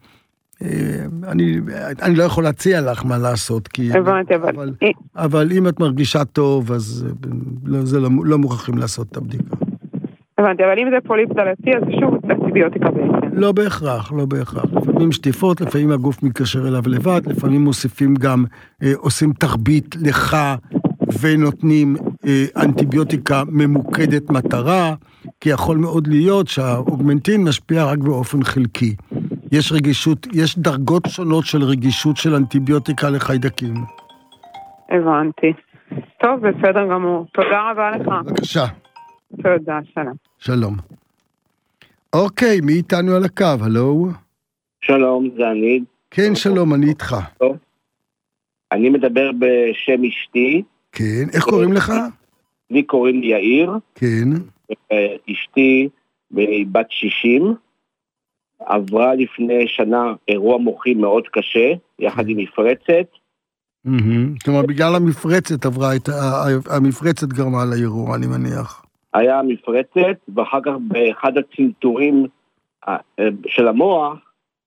אני לא יכול להציע לך מה לעשות, אבל אם את מרגישה טוב, אז זה לא מוכרחים לעשות את הבדיקה. הבנתי, אבל אם זה פוליפ דלקתי, אז שוב אנטיביוטיקה בעצם. לא בהכרח. לפעמים שטיפות, לפעמים הגוף מתקשר אליו לבד, לפעמים מוסיפים גם, עושים תרבית לך, ונותנים אנטיביוטיקה ממוקדת מטרה, כי יכול מאוד להיות שהאוגמנטין משפיע רק באופן חלקי. יש דרגות שונות של רגישות של אנטיביוטיקה לחיידקים. הבנתי. טוב, בסדר גמור. תודה רבה לך. בבקשה. תודה, שלום. שלום. אוקיי, מי איתנו על הקו? הלו? שלום, זה אני. כן, שלום, אני איתך. טוב. אני מדבר בשם אשתי. כן, איך קוראים לך? לי קוראים לי יאיר. כן. אשתי בת 60. עברה לפני שנה אירוע מוחי מאוד קשה, יחד עם מפרצת. כלומר, בגלל המפרצת המפרצת גרמה לאירוע, אני מניח. היה מפרצת, ואחר כך באחד הצנתורים של המוח,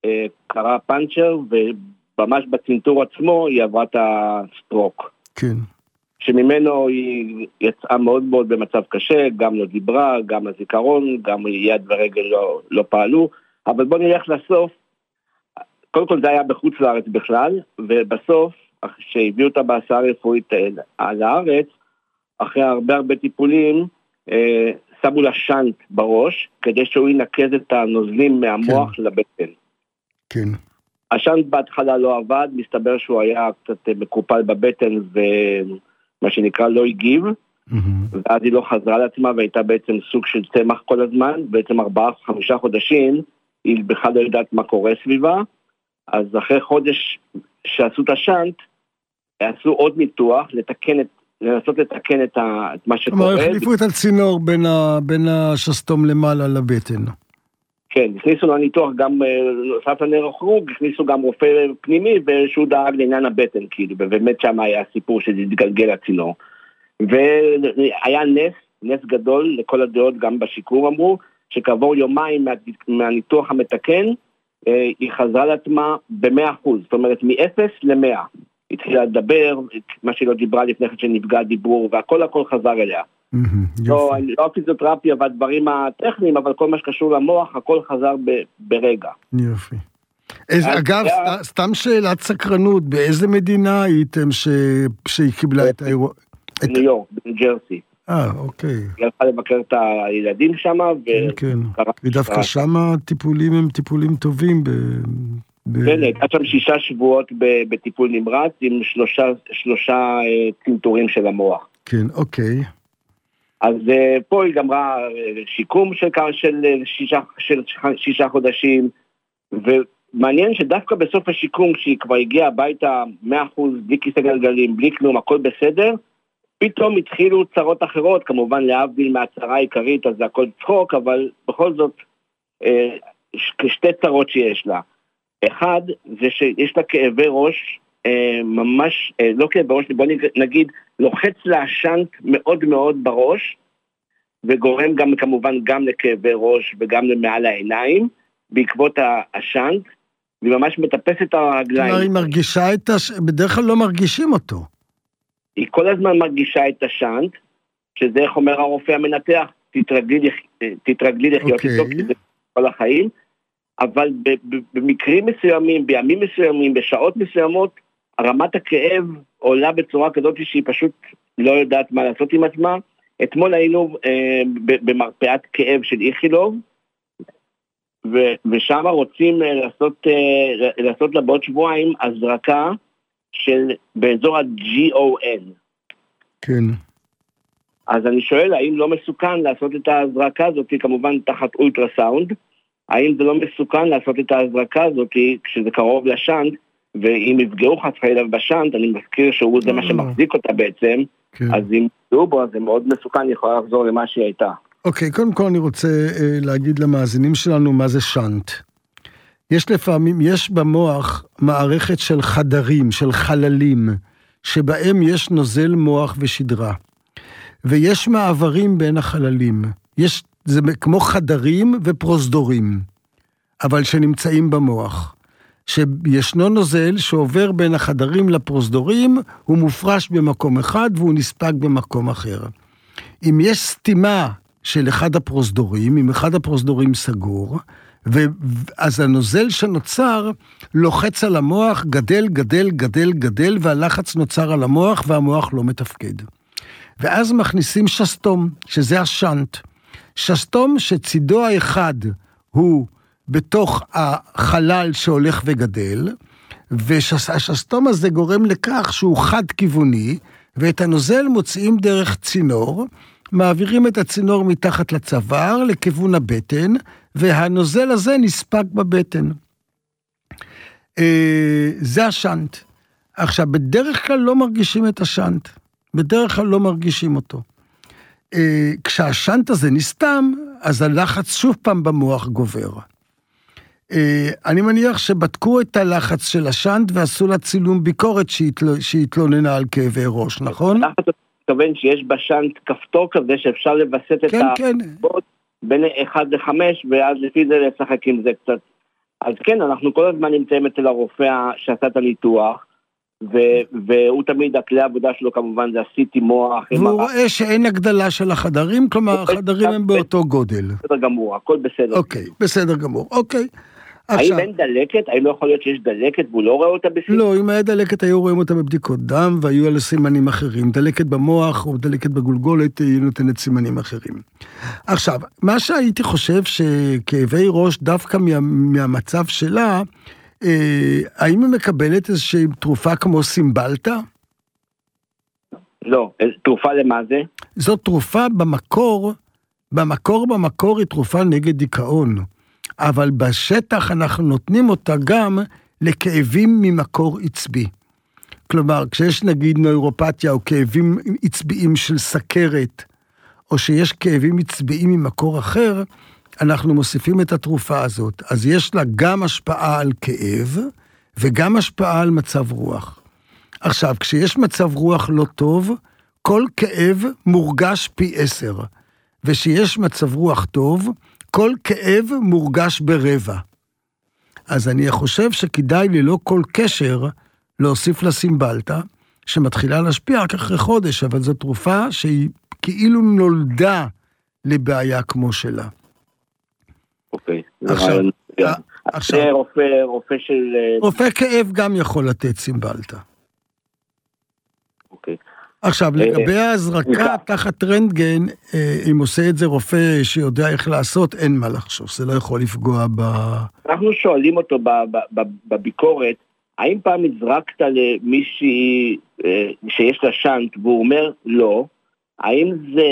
קרה פאנצ'ר, וממש בצנתור עצמו היא עברה את הסטרוק. כן. שממנו היא יצאה מאוד מאוד במצב קשה, גם לא דיברה, גם הזיכרון, גם יד ורגל לא פעלו, אבל בוא נלך לסוף. קודם כל זה היה בחוץ לארץ בכלל, ובסוף, שהביאו אותה בהסעה רפואית על הארץ, אחרי הרבה טיפולים, שמו לה שנט בראש, כדי שהוא ינקז את הנוזלים מהמוח לבטן. כן. השנט בהתחלה לא עבד, מסתבר שהוא היה קצת מקופל בבטן, ומה שנקרא לא הגיב, ואז היא לא חזרה לעצמה, והייתה בעצם סוג של צמח כל הזמן, בעצם 4-5 חודשים, היא בכלל לא יודעת מה קורה סביבה, אז אחרי חודש שעשו את השנט, עשו עוד ניתוח, לנסות לתקן את מה שקורה. כלומר, החליפו את הצינור בין השסתום למעלה לבטן. כן, הכניסו לניתוח גם, נוסף לנוירוכירורג, הכניסו גם רופא פנימי, ושהוא דאג לעניין הבטן, כאילו, ובאמת שם היה הסיפור שזה התגלגל הצינור. והיה נס גדול, לכל הדעות גם בשיקום אמרו, שכעבור יומיים מהניתוח המתקן, היא חזרה לעצמה ב100%, זאת אומרת מ0 ל100. התחילה לדבר, מה שהיא לא דיברה לפני כן שנפגע דיבור, והכל חזר אליה. לא הפיזיותרפיה והדברים הטכניים, אבל כל מה שקשור למוח, הכל חזר ברגע. יופי. אגב, סתם שאלת סקרנות, באיזה מדינה הייתם שהיא קיבלה את האירוע? ניו יורק, בניו ג'רסי. אוקיי. היא הלכה לבקר את הילדים שם, כן. ודווקא שם הטיפולים הם טיפולים טובים כן, הייתה שם 6 שבועות בטיפול נמרץ, עם 3 צנתורים של המוח. כן, אוקיי. אז פה היא גמרה שיקום של 6 חודשים, ומעניין שדווקא בסוף השיקום, כשהיא כבר הגיעה הביתה 100%, בלי כיסא גלגלים, בלי כלום, הכל בסדר, פתאום התחילו צרות אחרות, כמובן להבדיל מהצרה העיקרית, אז זה הכל צחוק, אבל בכל זאת, כשתי צרות שיש לה. אחד, זה שיש לה כאבי ראש, ממש, לא כאבי ראש, בוא נגיד, לוחץ לה השנט מאוד מאוד בראש, וגורם גם כמובן גם לכאבי ראש וגם למעל העיניים, בעקבות השנט, והיא ממש מטפסת את הרגליים. כלומר, היא מרגישה בדרך כלל לא מרגישים אותו. היא כל הזמן מרגישה את השנט, שזה איך אומר הרופא המנתח, תתרגלי לחיות איתו, כי זה כל החיים, אבל במקרים מסוימים, בימים מסוימים, בשעות מסוימות, רמת הכאב עולה בצורה כזאת שהיא פשוט לא יודעת מה לעשות עם עצמה. אתמול היינו במרפאת כאב של איכילוב, ושם רוצים לעשות לה בעוד שבועיים הזרקה באזור ה-GON. כן. אז אני שואל, האם לא מסוכן לעשות את ההזרקה הזאת, כמובן תחת אולטרסאונד, האם זה לא מסוכן לעשות את ההזרקה הזאת כשזה קרוב לשנט, ואם יפגעו חס וחלילה בשנט, אני מזכיר שהוא זה מה שמחזיק אותה בעצם, אז אם יפגעו בו, זה מאוד מסוכן, היא יכולה לחזור למה שהיא הייתה. אוקיי, קודם כל אני רוצה להגיד למאזינים שלנו מה זה שנט. יש במוח מערכת של חדרים, של חללים, שבהם יש נוזל מוח ושדרה. ויש מעברים בין החללים. זה כמו חדרים ופרוזדורים, אבל שנמצאים במוח. שישנו נוזל שעובר בין החדרים לפרוזדורים, הוא מופרש במקום אחד והוא נספג במקום אחר. אם יש סתימה של אחד הפרוזדורים, אם אחד הפרוזדורים סגור, אז הנוזל שנוצר לוחץ על המוח, גדל, והלחץ נוצר על המוח והמוח לא מתפקד. ואז מכניסים שסתום, שזה השנט. שסתום שצידו האחד הוא בתוך החלל שהולך וגדל, והשסתום הזה גורם לכך שהוא חד כיווני, ואת הנוזל מוציאים דרך צינור, מעבירים את הצינור מתחת לצוואר לכיוון הבטן, והנוזל הזה נספק בבטן. זה השנט. עכשיו, בדרך כלל לא מרגישים את השנט. בדרך כלל לא מרגישים אותו. כשהשנט הזה נסתם, אז הלחץ שוב פעם במוח גובר. אני מניח שבדקו את הלחץ של השנט ועשו לה צילום ביקורת שהתלוננה על כאבי ראש, נכון? הלחץ מתכוון שיש בשנט כפתור כזה שאפשר לבסט את הבוט בין 1 ל-5, ואז לפי זה לשחק עם זה קצת. אז כן, אנחנו כל הזמן נמצאים אצל הרופא שעשה את הניתוח, והוא תמיד, הכלי העבודה שלו כמובן זה עשיתי מוח. והוא רואה שאין הגדלה של החדרים, כלומר החדרים הם באותו גודל. בסדר גמור, הכל בסדר. אוקיי, בסדר גמור, אוקיי. האם אין דלקת? האם לא יכול להיות שיש דלקת והוא לא רואה אותה בסדר? לא, אם היה דלקת היו רואים אותה בבדיקות דם, והיו על סימנים אחרים. דלקת במוח או דלקת בגולגולת היא נותנת סימנים אחרים. עכשיו, מה שהייתי חושב שכאבי ראש דווקא מהמצב שלה, האם היא מקבלת איזושהי תרופה כמו סימבלטה? לא, תרופה למה זה? זאת תרופה במקור היא תרופה נגד דיכאון. אבל בשטח אנחנו נותנים אותה גם לכאבים ממקור עצבי. כלומר, כשיש נגיד נוירופתיה או כאבים עצביים של סכרת, או שיש כאבים עצביים ממקור אחר, אנחנו מוסיפים את התרופה הזאת. אז יש לה גם השפעה על כאב, וגם השפעה על מצב רוח. עכשיו, כשיש מצב רוח לא טוב, כל כאב מורגש פי 10. ושיש מצב רוח טוב, כל כאב מורגש ברבע. אז אני חושב שכדאי ללא כל קשר להוסיף לסימבלטה, שמתחילה להשפיע רק אחרי חודש, אבל זו תרופה שהיא כאילו נולדה לבעיה כמו שלה. אוקיי. עכשיו, רופא של... רופא כאב גם יכול לתת סימבלטה. אוקיי. עכשיו, לגבי ההזרקה תחת רנטגן, אם עושה את זה רופא שיודע איך לעשות, אין מה לחשוב, זה לא יכול לפגוע ב... אנחנו שואלים אותו בביקורת, האם פעם הזרקת למישהי שיש לה שנט, והוא אומר לא, האם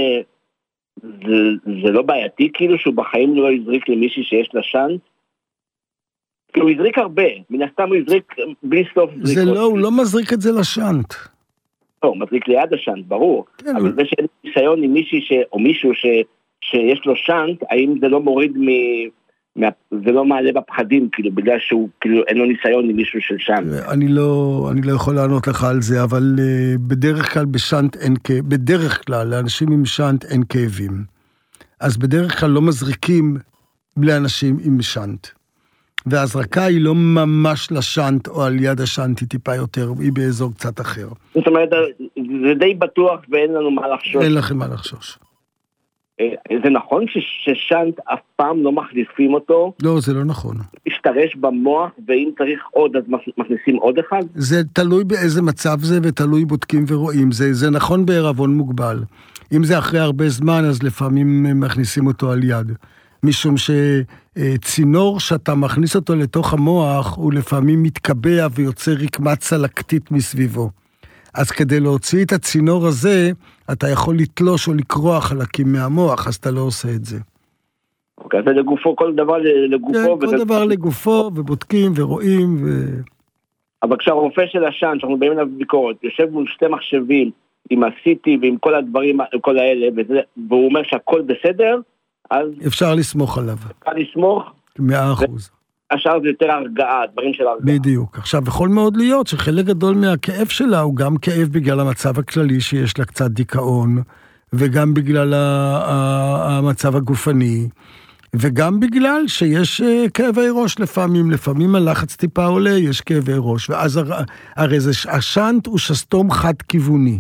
זה לא בעייתי כאילו שהוא בחיים לא הזריק למישהי שיש לה שנט? כי הוא הזריק הרבה, מן הסתם הוא הזריק בלי סוף. זה לא, הוא לא מזריק את זה לשנט. לא, הוא מזריק ליד השנט, ברור. כן, אבל זה שאין ניסיון עם מישהי או מישהו שיש לו שנט, האם זה לא מוריד זה לא מעלה בפחדים, כאילו, בגלל שהוא, כאילו, אין לו ניסיון עם מישהו של שנט. אני לא יכול לענות לך על זה, אבל בדרך כלל בשנט אין כאב, בדרך כלל לאנשים עם שנט אין כאבים. אז בדרך כלל לא מזריקים לאנשים עם שנט. וההזרקה היא לא ממש לשנט או על יד השנט, היא טיפה יותר, היא באזור קצת אחר. זאת אומרת, זה די בטוח ואין לנו מה לחשוש. אין לכם מה לחשוש. זה נכון ששנט אף פעם לא מחליפים אותו? לא, זה לא נכון. משתרש במוח, ואם צריך עוד, אז מכניסים עוד אחד? זה תלוי באיזה מצב זה, ותלוי בודקים ורואים. זה נכון בערבון מוגבל. אם זה אחרי הרבה זמן, אז לפעמים מכניסים אותו על יד. משום שצינור שאתה מכניס אותו לתוך המוח, הוא לפעמים מתקבע ויוצר רקמה צלקתית מסביבו. אז כדי להוציא את הצינור הזה, אתה יכול לתלוש או לקרוע חלקים מהמוח, אז אתה לא עושה את זה. אוקיי, זה לגופו, כל דבר לגופו. כן, כל דבר לגופו, ובודקים ורואים. אבל כשהרופא של השן, שאנחנו באים אליו בביקורת, יושב מול שתי מחשבים, עם הסיטי ועם כל הדברים, כל האלה, והוא אומר שהכל בסדר, אז... אפשר לסמוך עליו. אפשר לסמוך. 100%. השאר זה יותר הרגעה, דברים של הרגעה. בדיוק. עכשיו, יכול מאוד להיות שחלק גדול מהכאב שלה הוא גם כאב בגלל המצב הכללי שיש לה קצת דיכאון, וגם בגלל המצב הגופני, וגם בגלל שיש כאבי ראש לפעמים הלחץ טיפה עולה, יש כאבי ראש, ואז הרי השנט הוא שסתום חד כיווני.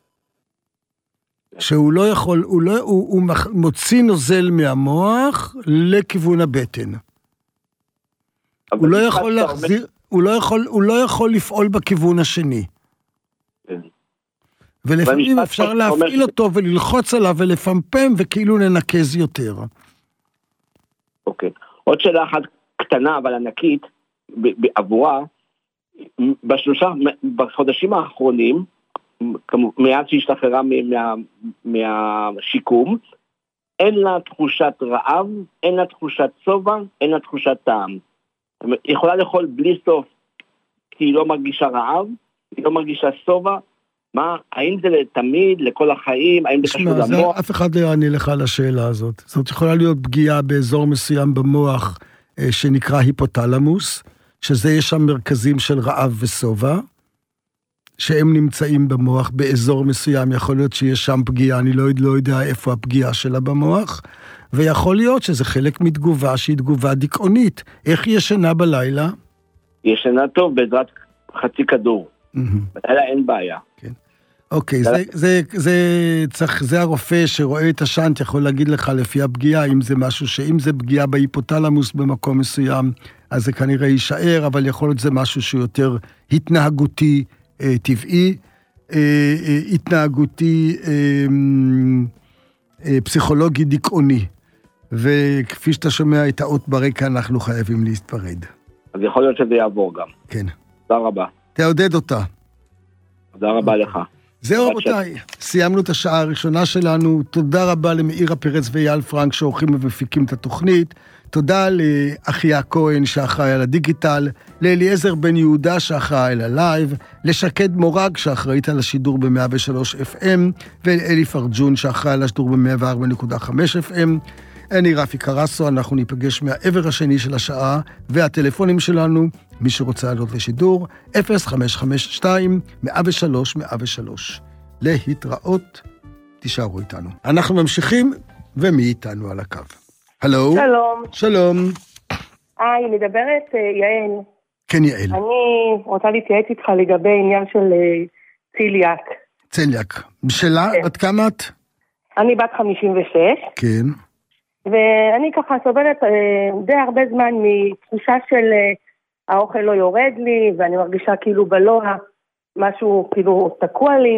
שהוא לא יכול, הוא מוציא נוזל מהמוח לכיוון הבטן. הוא לא יכול להחזיר, הוא לא יכול לפעול בכיוון השני. ולפעמים אפשר להפעיל אותו וללחוץ עליו ולפמפם וכאילו ננקז יותר. אוקיי. עוד שאלה אחת קטנה אבל ענקית עבורה, בחודשים האחרונים, מאז שהשתחררה מהשיקום, אין לה תחושת רעב, אין לה תחושת צובע, אין לה תחושת טעם. היא יכולה לאכול בלי סוף, כי היא לא מרגישה רעב, היא לא מרגישה סובע. מה, האם זה תמיד, לכל החיים, האם זה קשור למוח? אף אחד לא יענה לך על השאלה הזאת. זאת יכולה להיות פגיעה באזור מסוים במוח, שנקרא היפותלמוס, שזה יש שם מרכזים של רעב וסובע, שהם נמצאים במוח באזור מסוים, יכול להיות שיש שם פגיעה, אני לא יודע איפה הפגיעה שלה במוח, ויכול להיות שזה חלק מתגובה שהיא תגובה דיכאונית. איך היא ישנה בלילה? היא ישנה טוב בעזרת חצי כדור. בלילה אין בעיה. כן. אוקיי, זה הרופא שרואה את השנט יכול להגיד לך לפי הפגיעה, אם זה משהו שאם זה פגיעה בהיפותלמוס במקום מסוים, אז זה כנראה יישאר, אבל יכול להיות זה משהו שהוא יותר התנהגותי טבעי, התנהגותי פסיכולוגי דיכאוני. וכפי שאתה שומע את האות ברקע, אנחנו חייבים להסתפרד. אז יכול להיות שזה יעבור גם. כן. תודה רבה. תעודד אותה. תודה רבה לך. זהו רבותיי, סיימנו את השעה הראשונה שלנו. תודה רבה למאירה פרץ ואייל פרנק שעורכים ומפיקים את התוכנית. תודה לאחיה כהן שאחראי על הדיגיטל, לאליעזר בן יהודה שאחראי על הלייב, לשקד מורג שאחראית על השידור ב-103 FM, ואלי פרג'ון שאחראי על השידור ב-104.5 FM. אני רפי קרסו, אנחנו ניפגש מהעבר השני של השעה, והטלפונים שלנו, מי שרוצה לעלות לשידור, 0552-103-103. להתראות, תישארו איתנו. אנחנו ממשיכים, ומי איתנו על הקו? הלו? שלום. שלום. היי, מדברת יעל. כן, יעל. אני רוצה להתייעץ איתך לגבי עניין של ציליאק. ציליאק. בשלה, כן. בת כמה את? אני בת 56. כן. ואני ככה סובלת די הרבה זמן מתחושה של האוכל לא יורד לי, ואני מרגישה כאילו בלוע משהו כאילו תקוע לי,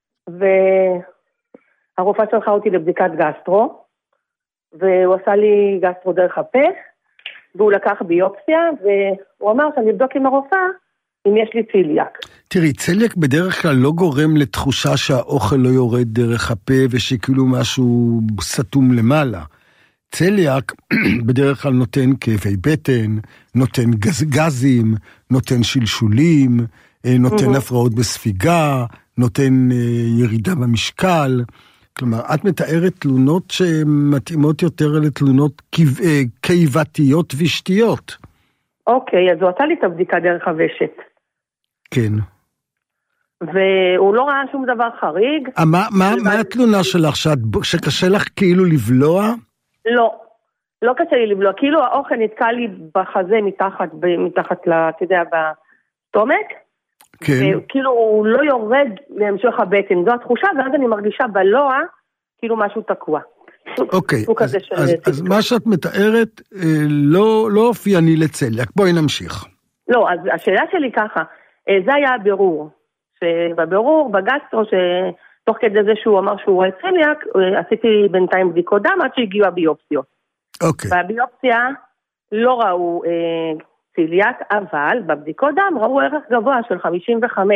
והרופאה שלחה אותי לבדיקת גסטרו, והוא עשה לי גסטרו דרך הפה, והוא לקח ביופסיה, והוא אמר שאני אבדוק עם הרופאה אם יש לי ציליאק. תראי, ציליאק בדרך כלל לא גורם לתחושה שהאוכל לא יורד דרך הפה, ושכאילו משהו סתום למעלה. ציליאק בדרך כלל נותן כאבי בטן, נותן גזים, נותן שלשולים, נותן הפרעות בספיגה, נותן ירידה במשקל. כלומר, את מתארת תלונות שמתאימות יותר לתלונות קיבתיות ושתיות. אוקיי, אז הוא עשה לי את הבדיקה דרך הוושט. כן. והוא לא ראה שום דבר חריג. מה התלונה שלך? שקשה לך כאילו לבלוע? לא קשה לי לבלוע. כאילו האוכל נתקע לי בחזה מתחת אתה יודע, בסטומק. כן. כאילו הוא לא יורד להמשך הבטן, זו התחושה, ואז אני מרגישה בלוע, כאילו משהו תקוע. אוקיי, אז מה שאת מתארת לא אופייני לציליאק, בואי נמשיך. לא, אז השאלה שלי ככה, זה היה הבירור, שבבירור, בגסטרו, שתוך כדי זה שהוא אמר שהוא רואה ציליאק, עשיתי בינתיים בדיקות דם עד שהגיעו הביופסיות. אוקיי. והביופסיה לא ראו ציליאק, אבל בבדיקות דם ראו ערך גבוה של 55.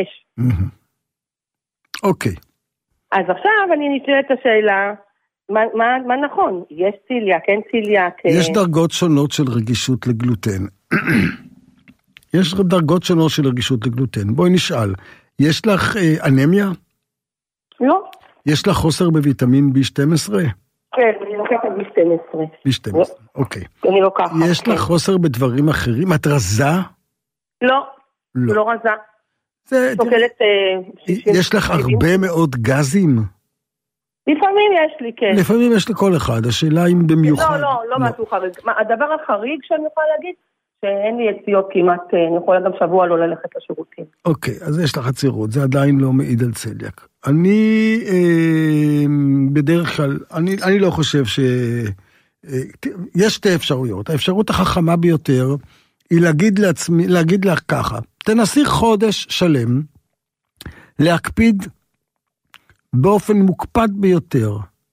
אוקיי. אז עכשיו אני נשאלת את השאלה, מה נכון? יש ציליאק, אין ציליאק? יש דרגות שונות של רגישות לגלוטן. יש דרגות שונות של רגישות לגלוטן. בואי נשאל, יש לך אנמיה? לא. יש לך חוסר בוויטמין B12? כן, אני לוקחת B12. B12, אוקיי. אני לוקחת. יש לך חוסר בדברים אחרים? את רזה? לא, לא רזה. יש לך הרבה מאוד גזים? לפעמים יש לי, כן. לפעמים יש לכל אחד, השאלה אם במיוחד. לא משהו חריג. הדבר החריג שאני יכולה להגיד, שאין לי יציאות כמעט, אני יכולה גם שבוע לא ללכת לשירותים. אוקיי, אז יש לך עצירות, זה עדיין לא מעיד על ציליאק. אני בדרך כלל, אני לא חושב יש שתי אפשרויות. האפשרות החכמה ביותר היא להגיד לך ככה, תנסי חודש שלם להקפיד באופן מוקפד ביותר,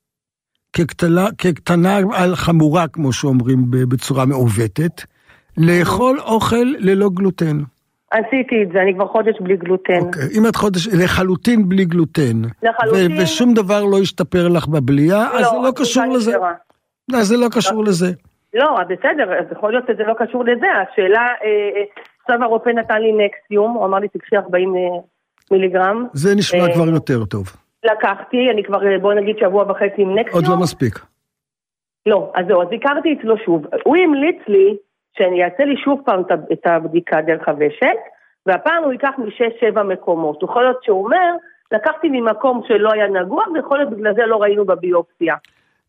כקטנה על חמורה, כמו שאומרים בצורה מעוותת, לאכול אוכל ללא גלוטן. עשיתי את זה, אני כבר חודש בלי גלוטן. אוקיי, אם את חודש, לחלוטין בלי גלוטן. לחלוטין. ושום דבר לא ישתפר לך בבליעה, אז זה לא קשור לזה. זה לא קשור לזה. לא, בסדר, יכול להיות שזה לא קשור לזה. השאלה, עכשיו הרופא נתן לי נקסיום, הוא אמר לי תקשי 40 מיליגרם. זה נשמע כבר יותר טוב. לקחתי, אני כבר, בוא נגיד שבוע וחצי עם נקסיום. עוד לא מספיק. לא, אז זהו, אז הכרתי אצלו שוב. הוא המליץ לי שאני אעשה לי שוב פעם את הבדיקה דרך הוושט, והפעם הוא ייקח מ6-7 מקומות. יכול להיות שהוא אומר, לקחתי ממקום שלא היה נגוע, ויכול להיות בגלל זה לא ראינו בביופסיה.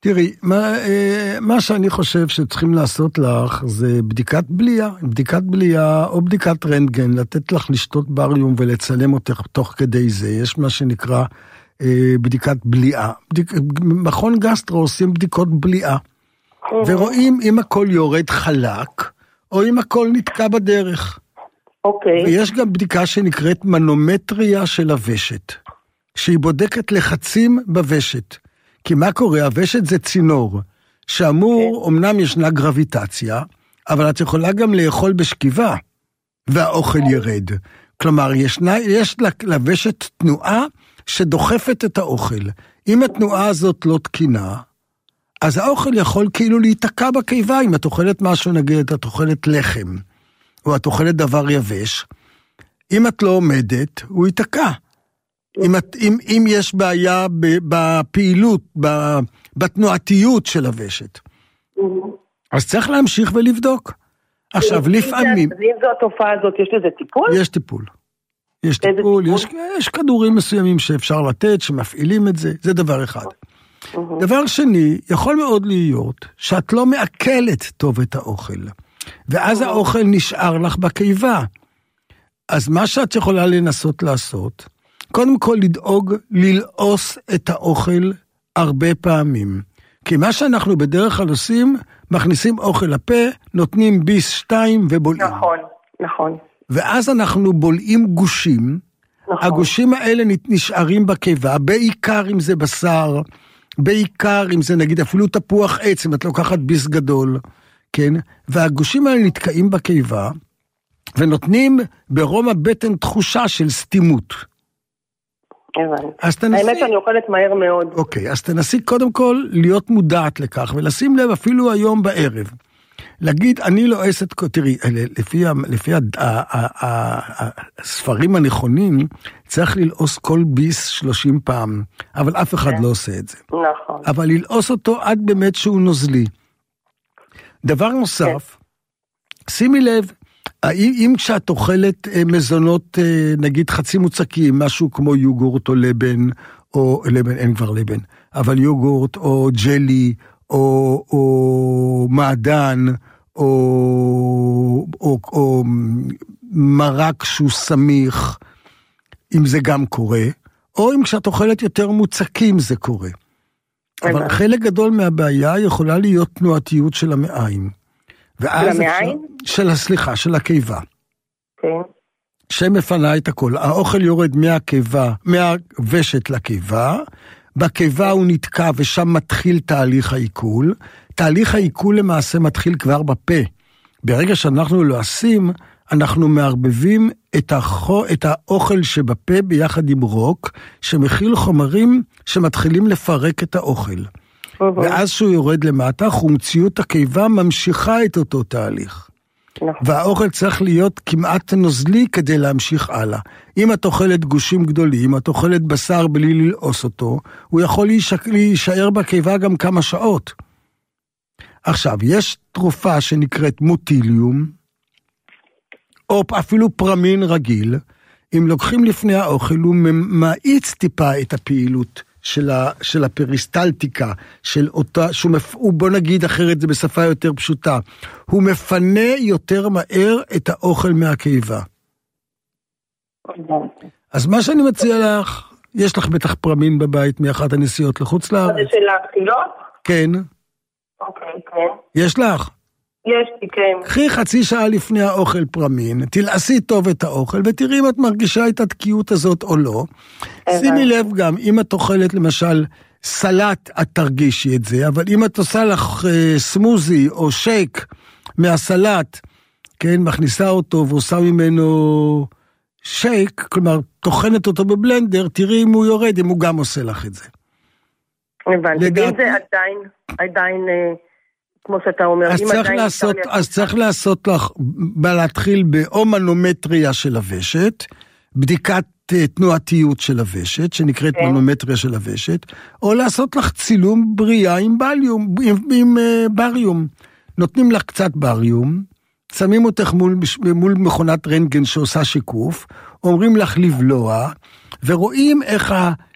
תראי, מה שאני חושב שצריכים לעשות לך זה בדיקת בליעה או בדיקת רנטגן, לתת לך לשתות בריום ולצלם אותך תוך כדי זה. יש מה שנקרא בדיקת בליעה. מכון גסטרו עושים בדיקות בליעה, ורואים אם הכל יורד חלק, או אם הכל נתקע בדרך. אוקיי. ויש גם בדיקה שנקראת מנומטריה של הוושת, שהיא בודקת לחצים בוושת. כי מה קורה? הוושת זה צינור, שאמור, אמנם ישנה גרביטציה, אבל את יכולה גם לאכול בשכיבה, והאוכל ירד. כלומר, יש לוושת תנועה שדוחפת את האוכל. אם התנועה הזאת לא תקינה, אז האוכל יכול כאילו להיתקע בקיבה. אם את אוכלת משהו, נגיד, את אוכלת לחם, או את אוכלת דבר יבש, אם את לא עומדת, הוא ייתקע. אם יש בעיה בפעילות, בתנועתיות של הוושת. אז צריך להמשיך ולבדוק. עכשיו, לפעמים... אם זו התופעה הזאת, יש לזה טיפול? יש טיפול. יש טיפול, יש כדורים מסוימים שאפשר לתת, שמפעילים את זה, זה דבר אחד. דבר שני, יכול מאוד להיות שאת לא מעכלת טוב את האוכל, ואז האוכל נשאר לך בקיבה. אז מה שאת יכולה לנסות לעשות, קודם כל לדאוג ללעוס את האוכל הרבה פעמים. כי מה שאנחנו בדרך כלל עושים, מכניסים אוכל לפה, נותנים ביס 2 ובולעים. נכון. ואז אנחנו בולעים גושים, הגושים האלה נשארים בקיבה, בעיקר אם זה בשר, בעיקר אם זה נגיד אפילו תפוח עץ, אם את לוקחת ביס גדול, כן? והגושים האלה נתקעים בקיבה, ונותנים ברום הבטן תחושה של סתימות. האמת שאני אוכלת מהר מאוד. אוקיי, אז תנסי קודם כל להיות מודעת לכך, ולשים לב אפילו היום בערב. להגיד, אני לא אעשה, תראי, לפי הספרים הנכונים, צריך ללעוס כל ביס 30 פעם, אבל אף אחד לא עושה את זה. נכון. אבל ללעוס אותו עד באמת שהוא נוזלי. דבר נוסף, שימי לב, אם כשאת אוכלת מזונות, נגיד חצי מוצקים, משהו כמו יוגורט או לבן, או לבן, אין כבר לבן, אבל יוגורט או ג'לי, או מעדן, או מרק שהוא סמיך, אם זה גם קורה, או אם כשאת אוכלת יותר מוצקים זה קורה. אבל חלק גדול מהבעיה יכולה להיות תנועתיות של המעיים. של המעיים? של הקיבה. כן. שמפנה את הכל. האוכל יורד מהוושת לקיבה, בקיבה הוא נתקע ושם מתחיל תהליך העיכול. תהליך העיכול למעשה מתחיל כבר בפה. ברגע שאנחנו לועסים, אנחנו מערבבים את האוכל שבפה ביחד עם רוק, שמכיל חומרים שמתחילים לפרק את האוכל. ואז שהוא יורד למטה, חומציות הקיבה ממשיכה את אותו תהליך. והאוכל צריך להיות כמעט נוזלי כדי להמשיך הלאה. אם את אוכלת גושים גדולים, את אוכלת בשר בלי ללעוס אותו, הוא יכול להישאר בקיבה גם כמה שעות. עכשיו, יש תרופה שנקראת מוטיליום, או אפילו פרמין רגיל, אם לוקחים לפני האוכל, הוא מאיץ טיפה את הפעילות של הפריסטלטיקה, של אותה, בוא נגיד אחרת זה בשפה יותר פשוטה, הוא מפנה יותר מהר את האוכל מהקיבה. אז מה שאני מציע לך, יש לך בטח פרמין בבית מאחת הנסיעות לחוץ לארץ? זה של האכילות? כן. אוקיי, כן. יש לך? יש לי, כן. קחי חצי שעה לפני האוכל פרמין, תלעשי טוב את האוכל, ותראי אם את מרגישה את התקיעות הזאת או לא. שימי לב גם, אם את אוכלת למשל סלט, את תרגישי את זה, אבל אם את עושה לך סמוזי או שייק מהסלט, כן, מכניסה אותו ועושה ממנו שייק, כלומר, תוכנת אותו בבלנדר, תראי אם הוא יורד, אם הוא גם עושה לך את זה. הבנתי, ואם זה עדיין כמו שאתה אומר, אז צריך לעשות לך, להתחיל באומנומטריה של הוושת, בדיקת תנועתיות של הוושת, שנקראת מנומטריה של הוושת, או לעשות לך צילום בריאה עם בריום. נותנים לך קצת בריום, שמים אותך מול מכונת רנטגן שעושה שיקוף, אומרים לך לבלוע, ורואים איך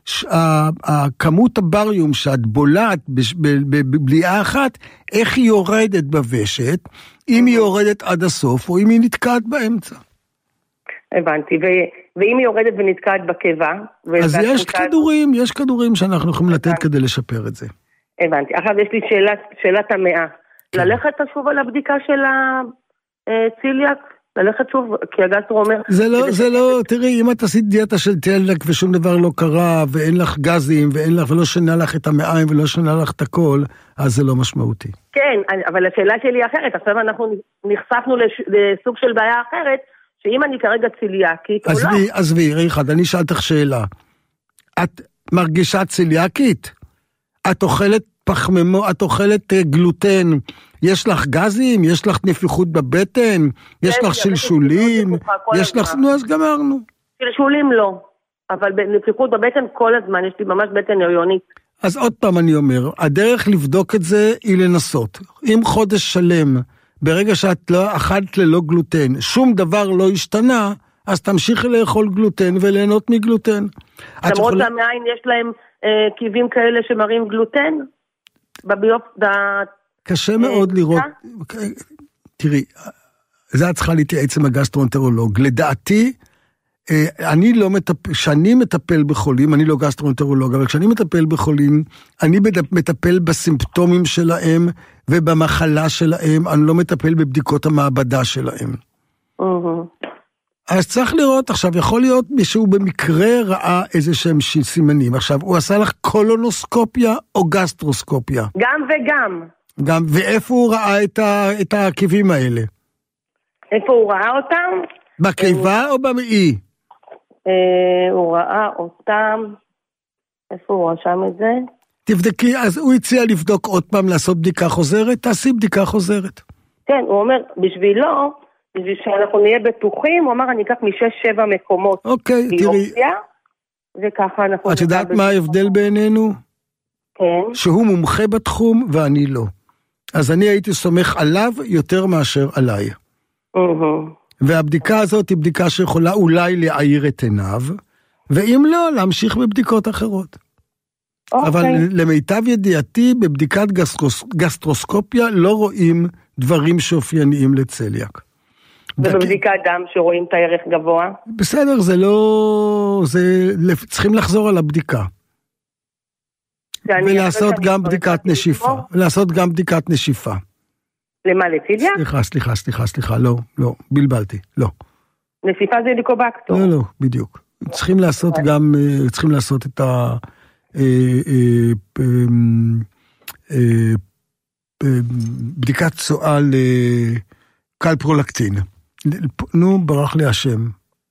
הכמות הבריום שאת בולעת בבליעה אחת, איך היא יורדת בוושת, אם היא יורדת עד הסוף, או אם היא נתקעת באמצע. הבנתי, ואם היא יורדת ונתקעת בקיבה... אז יש כדורים שאנחנו יכולים לתת כדי לשפר את זה. הבנתי. עכשיו יש לי שאלת המאה. ללכת שוב על הבדיקה של הציליאק? ללכת שוב, כי הגסטרו אומר... זה לא, תראי, אם את עשית דיאטה של צליאק ושום דבר לא קרה, ואין לך גזים, ולא שנה לך את המעיים, ולא שנה לך את הכל, אז זה לא משמעותי. כן, אבל השאלה שלי היא אחרת. עכשיו אנחנו נחשפנו לסוג של בעיה אחרת, שאם אני כרגע צליאקית או לא... עזבי, ריחד, אני שאלתך שאלה. את מרגישה צליאקית? את אוכלת פחמימות, את אוכלת גלוטן, יש לך גזים, יש לך נפיחות בבטן, יש לך שלשולים, יש לך... נו, אז גמרנו. שלשולים לא, אבל נפיחות בבטן כל הזמן, יש לי ממש בטן הריונית. אז עוד פעם אני אומר, הדרך לבדוק את זה היא לנסות. אם חודש שלם, ברגע שאת לא אכלת ללא גלוטן, שום דבר לא השתנה, אז תמשיכי לאכול גלוטן וליהנות מגלוטן. למרות שהמעיים יש להם קיבים כאלה שמראים גלוטן? קשה מאוד לראות, תראי, זה את צריכה להתייעץ עם הגסטרואנטרולוג, לדעתי, כשאני מטפל בחולים, אני לא גסטרואנטרולוג, אבל כשאני מטפל בחולים, אני מטפל בסימפטומים שלהם, ובמחלה שלהם, אני לא מטפל בבדיקות המעבדה שלהם. אז צריך לראות, עכשיו יכול להיות מישהו במקרה ראה איזה שהם סימנים, עכשיו הוא עשה לך קולונוסקופיה או גסטרוסקופיה? גם וגם. ואיפה הוא ראה את העקבים האלה? איפה הוא ראה אותם? בקיבה או במעי? הוא ראה אותם, איפה הוא רשם את זה? תבדקי, אז הוא הציע לבדוק עוד פעם, לעשות בדיקה חוזרת, תעשי בדיקה חוזרת. כן, הוא אומר, בשבילו, בשביל שאנחנו נהיה בטוחים, הוא אמר, אני אקח מ6-7 מקומות. אוקיי, תראי. וככה אנחנו... את יודעת מה ההבדל בינינו? כן. שהוא מומחה בתחום ואני לא. אז אני הייתי סומך עליו יותר מאשר עליי. והבדיקה הזאת היא בדיקה שיכולה אולי להעיר את עיניו, ואם לא, להמשיך בבדיקות אחרות. אבל למיטב ידיעתי, בבדיקת גסטרוסקופיה לא רואים דברים שאופייניים לצליאק. ובבדיקת דם שרואים את הערך גבוה? בסדר, זה לא... צריכים לחזור על הבדיקה. ולעשות גם בדיקת נשיפה. לעשות גם בדיקת נשיפה. למה, לצליאק? סליחה, לא, בלבלתי, לא. נשיפה זה ליקובקטור. לא, בדיוק. צריכים לעשות את ה... בדיקת צואה לקלפרולקטין. נו, ברח לי השם.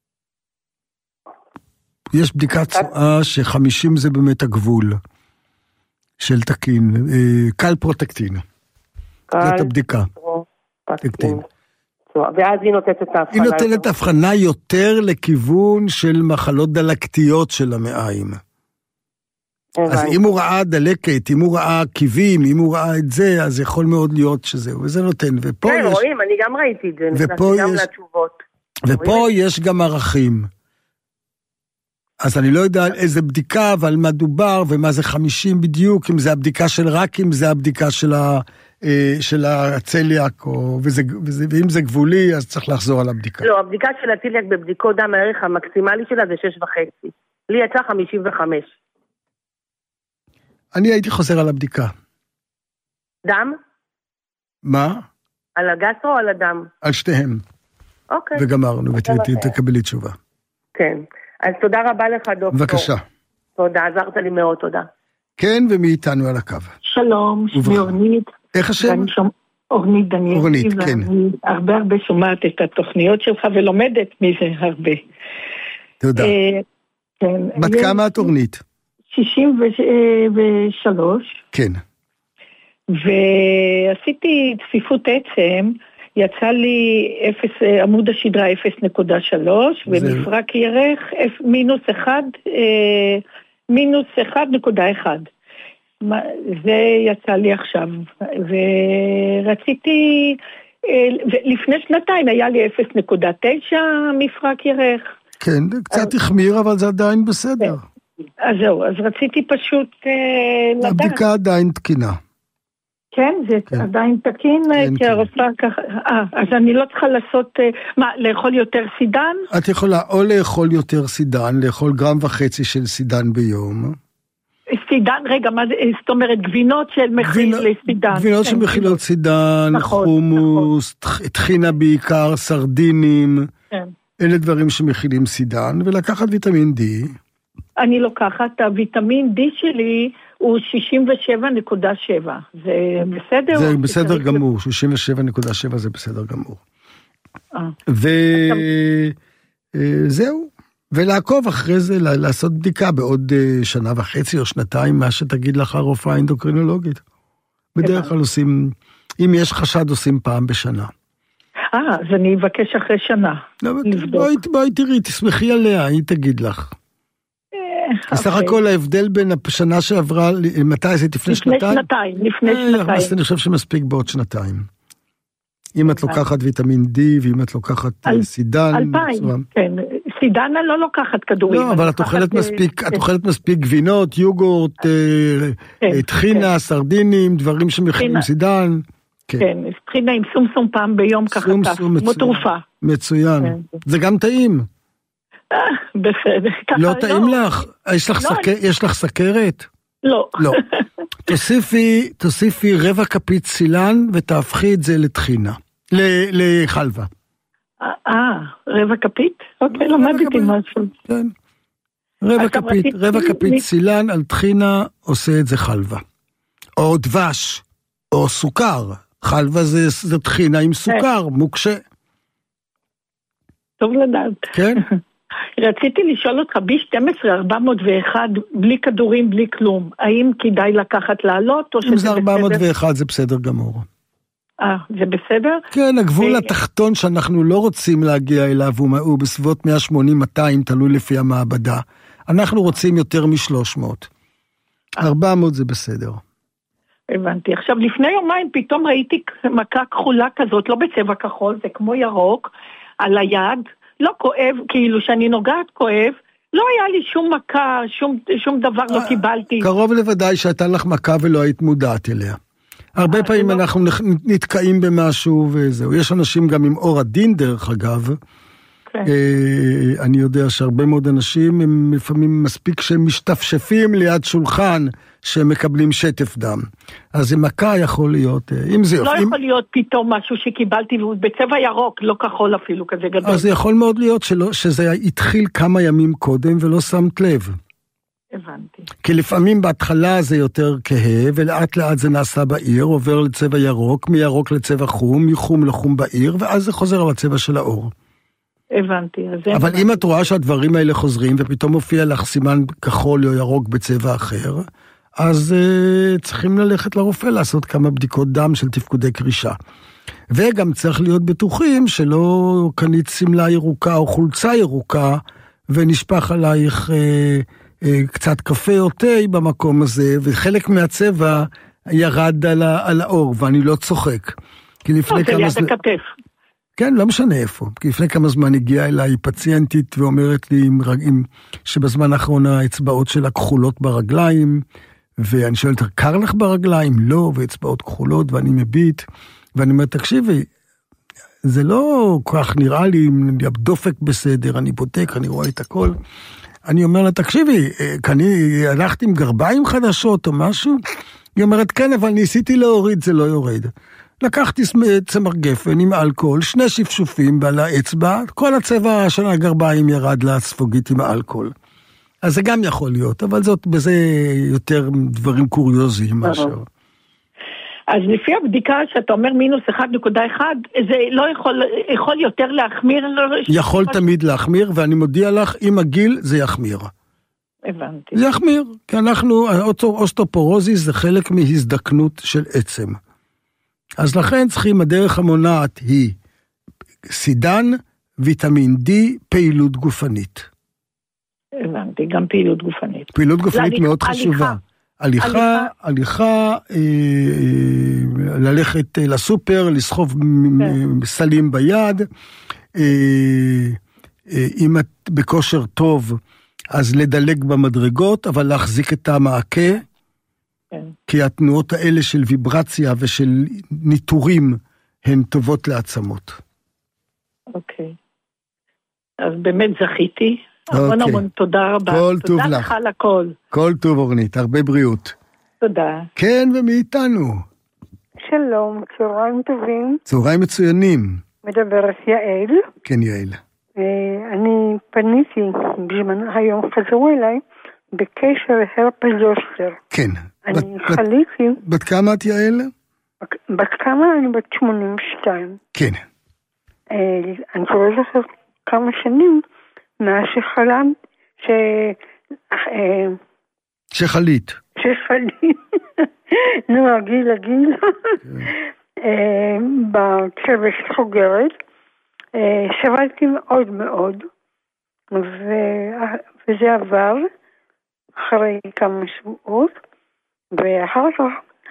יש בדיקת צואה ש50 זה באמת הגבול של תקין. קלפרוטקטין. זאת הבדיקה. קלפרוטקטין. ואז היא נותנת את ההבחנה. היא נותנת הבחנה יותר לכיוון של מחלות דלקתיות של המעיים. אז אם הוא ראה דלקת, אם הוא ראה קיבים, אם הוא ראה את זה, אז יכול מאוד להיות שזהו, וזה נותן. כן, רואים, אני גם ראיתי את זה, נכנסתי גם לתשובות. ופה יש גם ערכים. אז אני לא יודע על איזה בדיקה, אבל מה דובר, ומה זה 50 בדיוק, אם זה הבדיקה של רק, אם זה הבדיקה של הצליאק, ואם זה גבולי, אז צריך לחזור על הבדיקה. לא, הבדיקה של הצליאק בבדיקות דם, הערך המקסימלי שלה זה 6.5. לי יצא 55. אני הייתי חוזר על הבדיקה. דם? מה? על הגסטרו או על הדם? על שתיהם. אוקיי. וגמרנו, ותקבלי תשובה. כן. אז תודה רבה לך, דוקטור. בבקשה. תודה, עזרת לי מאוד, תודה. כן, ומי איתנו על הקו? שלום, שמי אורנית. איך השם? אורנית דניאל. אורנית, כן. אני הרבה שומעת את התוכניות שלך ולומדת מזה הרבה. תודה. בת כמה את אורנית? 63. כן. ועשיתי צפיפות עצם, יצא לי עמוד השדרה 0.3, ומפרק ירך מינוס 1.1. זה יצא לי עכשיו. ורציתי, לפני שנתיים היה לי 0.9 מפרק ירך. כן, קצת החמיר, אבל זה עדיין בסדר. אז זהו, אז רציתי פשוט לדעת. הבדיקה עדיין תקינה. כן, זה עדיין תקין, כי הרופאה ככה, אז אני לא צריכה לעשות, לאכול יותר סידן? את יכולה או לאכול יותר סידן, לאכול 1.5 גרם של סידן ביום. סידן, רגע, זאת אומרת, גבינות של מכיל לסידן. גבינות של מכילות סידן, חומוס, טחינה בעיקר, סרדינים, אלה דברים שמכילים סידן, ולקחת ויטמין D. אני לוקחת, הוויטמין D שלי הוא 67.7, זה בסדר? זה בסדר גמור, 67.7 זה בסדר גמור. וזהו, ולעקוב אחרי זה, לעשות בדיקה בעוד 1.5 שנה או 2 מה שתגיד לך הרופאה האנדוקרינולוגית. בדרך כלל עושים, אם יש חשד עושים פעם בשנה. אז אני אבקש אחרי שנה. בואי תראי, תסמכי עליה, היא תגיד לך. בסך הכל ההבדל בין השנה שעברה, מתי עשית לפני שנתיים? לפני שנתיים. אז אני חושב שמספיק בעוד 2. אם את לוקחת ויטמין D, ואם את לוקחת סידן. 2,000, כן. סידן אני לא לוקחת כדורים. לא, אבל את אוכלת מספיק גבינות, יוגורט, טחינה, סרדינים, דברים שמכילים סידן. כן, טחינה עם סומסום פעם ביום ככה, כמו תרופה. מצוין. זה גם טעים. בסדר. לא טעים לך? יש לך סכרת? לא. לא. תוסיפי 1/4 כפית סילן ותהפכי את זה לטחינה. לחלבה. 1/4 כפית? אוקיי, למדתי משהו. כן. 1/4 כפית סילן על טחינה עושה את זה חלבה. או דבש, או סוכר. חלבה זה טחינה עם סוכר, מוקשה. טוב לדעת. כן? רציתי לשאול אותך, B12-401, בלי כדורים, בלי כלום, האם כדאי לקחת לעלות? אם זה 401 זה בסדר גמור. זה בסדר? כן, הגבול התחתון שאנחנו לא רוצים להגיע אליו, הוא בסביבות 180-200, תלוי לפי המעבדה. אנחנו רוצים יותר מ-300. 400 זה בסדר. הבנתי. עכשיו, לפני יומיים פתאום ראיתי מכה כחולה כזאת, לא בצבע כחול, זה כמו ירוק, על היד, לא כואב, כאילו שאני נוגעת כואב, לא היה לי שום מכה, שום דבר לא קיבלתי. קרוב לוודאי שהייתה לך מכה ולא היית מודעת אליה. הרבה פעמים אנחנו נתקעים במשהו וזהו. יש אנשים גם עם אור הדין דרך אגב. אני יודע שהרבה מאוד אנשים הם לפעמים מספיק שהם משתפשפים ליד שולחן שהם מקבלים שטף דם. אז זה מכה יכול להיות, אם זה... לא יכול להיות פתאום משהו שקיבלתי והוא בצבע ירוק, לא כחול אפילו כזה גדול. אז זה יכול מאוד להיות שזה התחיל כמה ימים קודם ולא שמת לב. הבנתי. כי לפעמים בהתחלה זה יותר כהה, ולאט לאט זה נעשה בעיר, עובר לצבע ירוק, מירוק לצבע חום, מחום לחום בעיר, ואז זה חוזר על הצבע של האור. הבנתי. אבל אם את רואה שהדברים האלה חוזרים, ופתאום מופיע לך סימן כחול או ירוק בצבע אחר, אז צריכים ללכת לרופא לעשות כמה בדיקות דם של תפקודי קרישה. וגם צריך להיות בטוחים שלא קנית סמלה ירוקה או חולצה ירוקה, ונשפך עלייך קצת קפה או תה במקום הזה, וחלק מהצבע ירד על האור, ואני לא צוחק. כי לפני כמה זמן... כן, לא משנה איפה. כי לפני כמה זמן הגיעה אליי פציינטית ואומרת לי שבזמן האחרון האצבעות שלה כחולות ברגליים, ואני שואלת, קר לך ברגליים? לא, ואצבעות כחולות, ואני מביט, ואני אומר, תקשיבי, זה לא כך נראה לי, דופק בסדר, אני בודק, אני רואה את הכל. אני אומר לה, תקשיבי, הלכתי עם גרביים חדשות או משהו? היא אומרת, כן, אבל ניסיתי להוריד, זה לא יורד. לקחתי צמר גפן עם אלכוהול, 2 שפשופים על האצבע, כל הצבע של הגרביים ירד לספוגית עם האלכוהול. אז זה גם יכול להיות, אבל בזה יותר דברים קוריוזיים מאשר. אז לפי הבדיקה שאתה אומר מינוס 1.1, זה לא יכול יותר להחמיר? יכול תמיד להחמיר, ואני מודיע לך, עם הגיל זה יחמיר. הבנתי. זה יחמיר, כי אוסטאופורוזיס זה חלק מהזדקנות של עצם. אז לכן צריכים, הדרך המונעת היא סידן, ויטמין D, פעילות גופנית. הבנתי, גם פעילות גופנית. פעילות גופנית מאוד חשובה. הליכה, ללכת לסופר, לסחוב סלים ביד, אם את בכושר טוב, אז לדלג במדרגות, אבל להחזיק את המעקה, כי התנועות האלה של ויברציה ושל ניטורים הן טובות לעצמות. אוקיי. אז באמת זכיתי. המון תודה רבה. כל טוב לך. תודה לך על הכל. כל טוב אורנית, הרבה בריאות. תודה. כן, ומי איתנו? שלום, צהריים טובים. צהריים מצוינים. מדברת יעל. כן, יעל. אני פניתי בזמן היום חזרו אליי בקשר להרפס זוסטר. כן. אני חליתי. בת כמה את יעל? בת כמה? אני בת 82. כן. אני כבר לא זוכרת כמה שנים מאז שחלמת שחלית. נו, הגיל. בצוות חוגרת. סבלתי מאוד מאוד, וזה עבר אחרי כמה שבועות, ואחר כך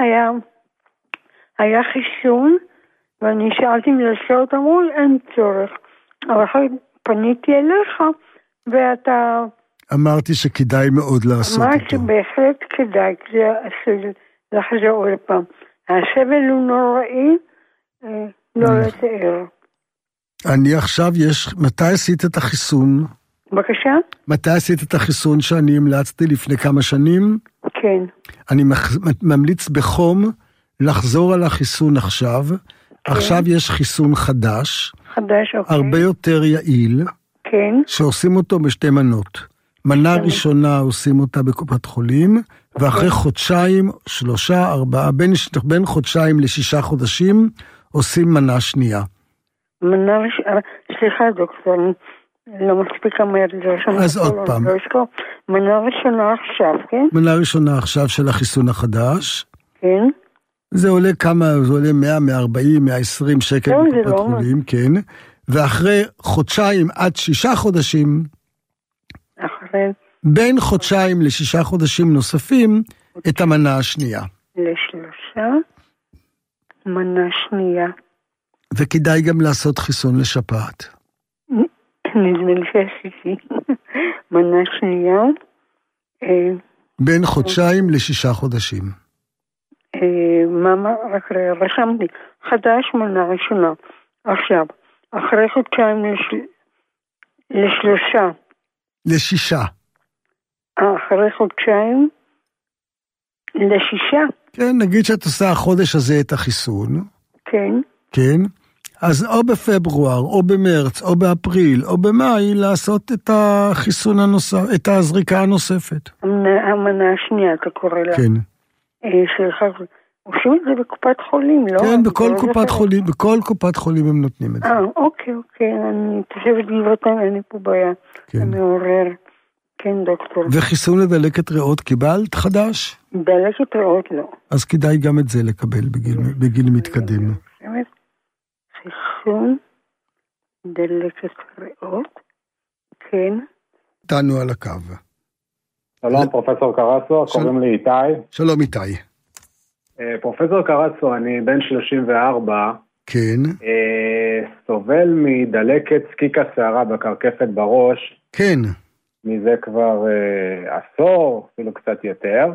היה חיסון, ואני שאלתי מלעשות, אמרו לי אין צורך, אבל אחרי פניתי אליך, ואתה... אמרתי שכדאי מאוד לעשות אותו. אמרתי שבהחלט כדאי, כי זה עשוי לחזור עוד פעם. הסבל הוא נוראי, לא לתאר. אני עכשיו מתי עשית את החיסון? בבקשה? מתי עשית את החיסון שאני המלצתי לפני כמה שנים? כן. אני ממליץ בחום לחזור על החיסון עכשיו. כן. עכשיו יש חיסון חדש. אוקיי. הרבה יותר יעיל. כן. שעושים אותו בשתי מנות. מנה ראשונה עושים אותה בקופת חולים, ואחרי חודשיים, 3, 4, בין חודשיים ל6 חודשים, עושים מנה שנייה. סליחה דוקטור, לא מספיק אמר את זה. אז עוד פעם. מנה ראשונה עכשיו, כן? מנה ראשונה עכשיו של החיסון החדש. כן. זה עולה כמה, זה עולה 100, 140, 120 שקל בקופת חולים, כן. ואחרי חודשיים עד 6 חודשים, בין חודשיים ל6 חודשים נוספים, את המנה השנייה. 3, מנה שנייה. וכדאי גם לעשות חיסון לשפעת. נדמה לי שעשיתי. מנה שנייה. בין חודשיים ל6 חודשים. רק רשמתי. חדש מנה ראשונה. עכשיו, אחרי חודשיים ל3. ל6. אחרי חודשיים ל6. כן, נגיד שאת עושה החודש הזה את החיסון. כן. כן. אז או בפברואר, או במרץ, או באפריל, או במאי, לעשות את החיסון הנוסף, את הזריקה הנוספת. המנה השנייה, אתה קורא לה. כן. סליחה, עושים את זה בקופת חולים, לא? כן, בכל קופת חולים הם נותנים את זה. אוקיי, אני תושבת גבעתיים, אני פה בעיה. כן. מעורר. כן, דוקטור. וחיסון לדלקת ריאות קיבלת חדש? דלקת ריאות לא. אז כדאי גם את זה לקבל בגיל מתקדם. חיסון דלקת ריאות, כן. תענו על הקו. שלום, פרופסור קרסו, קוראים לי איתי. שלום איתי. פרופסור קרסו, אני בן 34. כן. סובל מדלקת סקיק השערה בקרקפת בראש. כן. מזה כבר עשור, אפילו קצת יותר.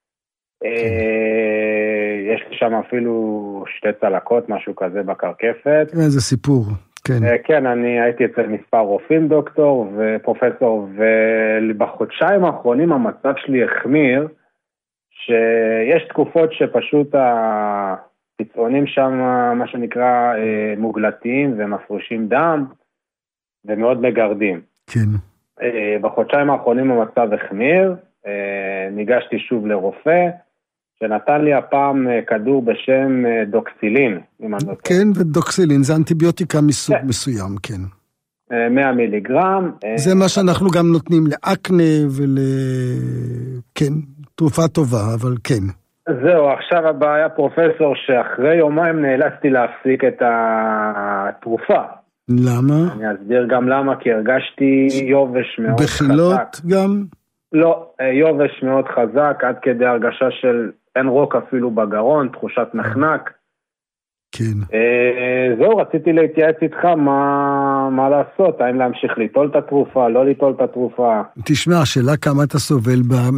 יש לי שם אפילו 2 צלקות, משהו כזה בקרקפת. איזה סיפור, כן. כן, אני הייתי אצל מספר רופאים, דוקטור ופרופסור, ובחודשיים האחרונים המצב שלי החמיר, שיש תקופות שפשוט הפיצונים שם, מה שנקרא, מוגלתיים ומפרושים דם, ומאוד מגרדים. כן. בחודשיים האחרונים המצב החמיר, ניגשתי שוב לרופא, שנתן לי הפעם כדור בשם דוקסילין. כן, ודוקסילין, זה אנטיביוטיקה מסוג מסוים, כן. 100 מיליגרם. זה מה שאנחנו גם נותנים לאקנה כן, תרופה טובה, אבל כן. זהו, עכשיו הבעיה פרופסור, שאחרי יומיים נאלצתי להפסיק את התרופה. למה? אני אסביר גם למה, כי הרגשתי יובש מאוד חזק. בחילות גם? לא, יובש מאוד חזק, עד כדי הרגשה של אין רוק אפילו בגרון, תחושת נחנק. כן. זהו, רציתי להתייעץ איתך מה לעשות, האם להמשיך ליטול את התרופה, לא ליטול את התרופה. תשמע, השאלה כמה אתה סובל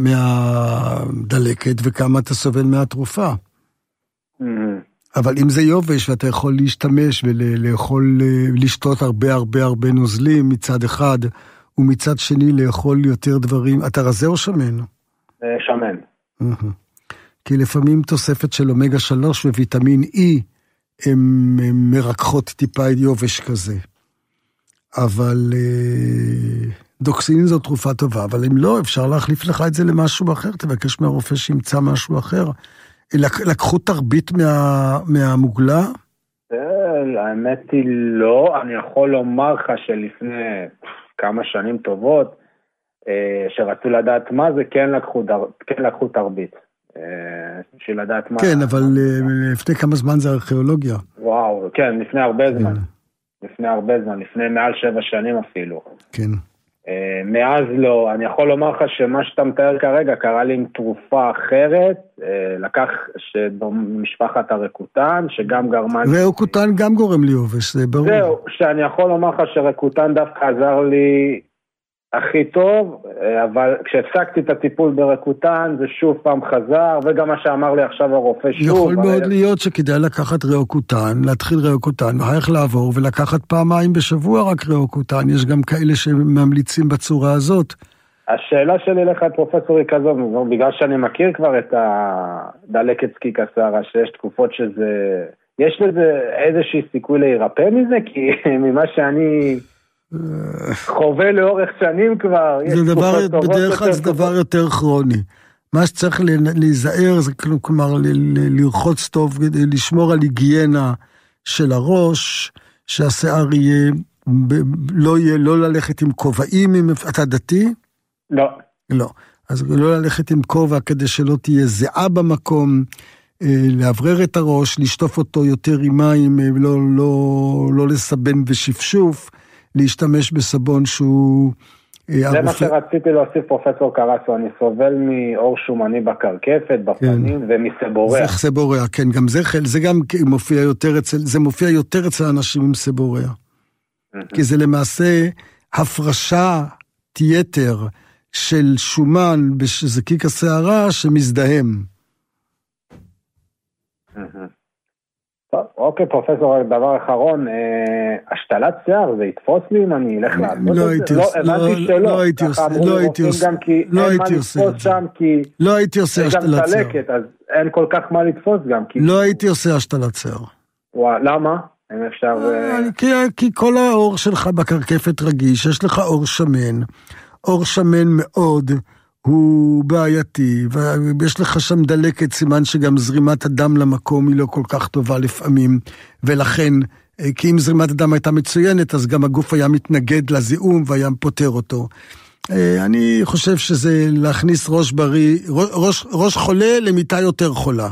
מהדלקת וכמה אתה סובל מהתרופה. אבל אם זה יובש ואתה יכול להשתמש ולאכול, לשתות הרבה נוזלים מצד אחד, ומצד שני לאכול יותר דברים, אתה רזה או שמן? שמן. כי לפעמים תוספת של אומגה 3 וויטמין E, הן מרקחות טיפה יובש כזה. אבל דוקסין זו תרופה טובה, אבל אם לא, אפשר להחליף לך את זה למשהו אחר, תבקש מהרופא שימצא משהו אחר. לקחו תרבית מהמוגלה? האמת היא לא, אני יכול לומר לך שלפני כמה שנים טובות, שרצו לדעת מה זה, כן לקחו תרבית. בשביל לדעת מה... כן, אבל לפני כמה זמן זה ארכיאולוגיה. וואו, כן, לפני הרבה זמן. לפני מעל 7 שנים אפילו. כן. מאז לא, אני יכול לומר לך שמה שאתה מתאר כרגע קרה לי עם תרופה אחרת, לקח משפחת הרקוטן, שגם גרמה... רקוטן גם גורם לי יובש, זה ברור. זהו, שאני יכול לומר לך שרקוטן דווקא עזר לי הכי טוב, אבל כשהפסקתי את הטיפול ברקוטן, זה שוב פעם חזר, וגם מה שאמר לי עכשיו הרופא שוב. יכול מאוד להיות שכדאי לקחת רקוטן, להתחיל רקוטן, ואיך לעבור, ולקחת פעמיים בשבוע רק רקוטן, יש גם כאלה שממליצים בצורה הזאת. השאלה שלי לך, פרופסור, היא כזאת, בגלל שאני מכיר כבר את הדלקת סקיק הסערה, שיש תקופות שזה... יש לזה איזושהי סיכוי להירפא מזה? כי ממה שאני... חווה לאורך שנים כבר. בדרך כלל זה דבר יותר כרוני. מה שצריך להיזהר זה כלומר לרחוץ טוב, לשמור על היגיינה של הראש, שהשיער יהיה, לא ללכת עם כובעים. אתה דתי? לא. לא. אז לא ללכת עם כובע כדי שלא תהיה זיעה במקום, להברר את הראש, לשטוף אותו יותר עם מים, לא לסבן ושפשוף, להשתמש בסבון שהוא... זה מה שרציתי להוסיף, פרופסור קרסו, אני סובל מאור שומני בקרקפת, בפנים ומסבוריה. זה סבוריה, כן, גם זה גם מופיע יותר אצל אנשים עם סבוריה. כי זה למעשה הפרשה יתר של שומן בזקיק השערה שמזדהם. אוקיי, פרופסור, דבר אחרון, השתלת שיער, זה יתפוס לי אם אני אלך לעשות את זה? לא הייתי עושה השתלת שיער. אז אין כל כך מה לתפוס גם. לא הייתי עושה השתלת שיער. למה? אם אפשר... כי כל האור שלך בקרקפת רגיש, יש לך אור שמן מאוד, הוא בעייתי, ויש לך שם דלקת, סימן שגם זרימת הדם למקום היא לא כל כך טובה לפעמים, ולכן, כי אם זרימת הדם הייתה מצוינת, אז גם הגוף היה מתנגד לזיהום, והיה פותר אותו. אני חושב שזה להכניס ראש בריא, ראש חולה למיטה יותר חולה.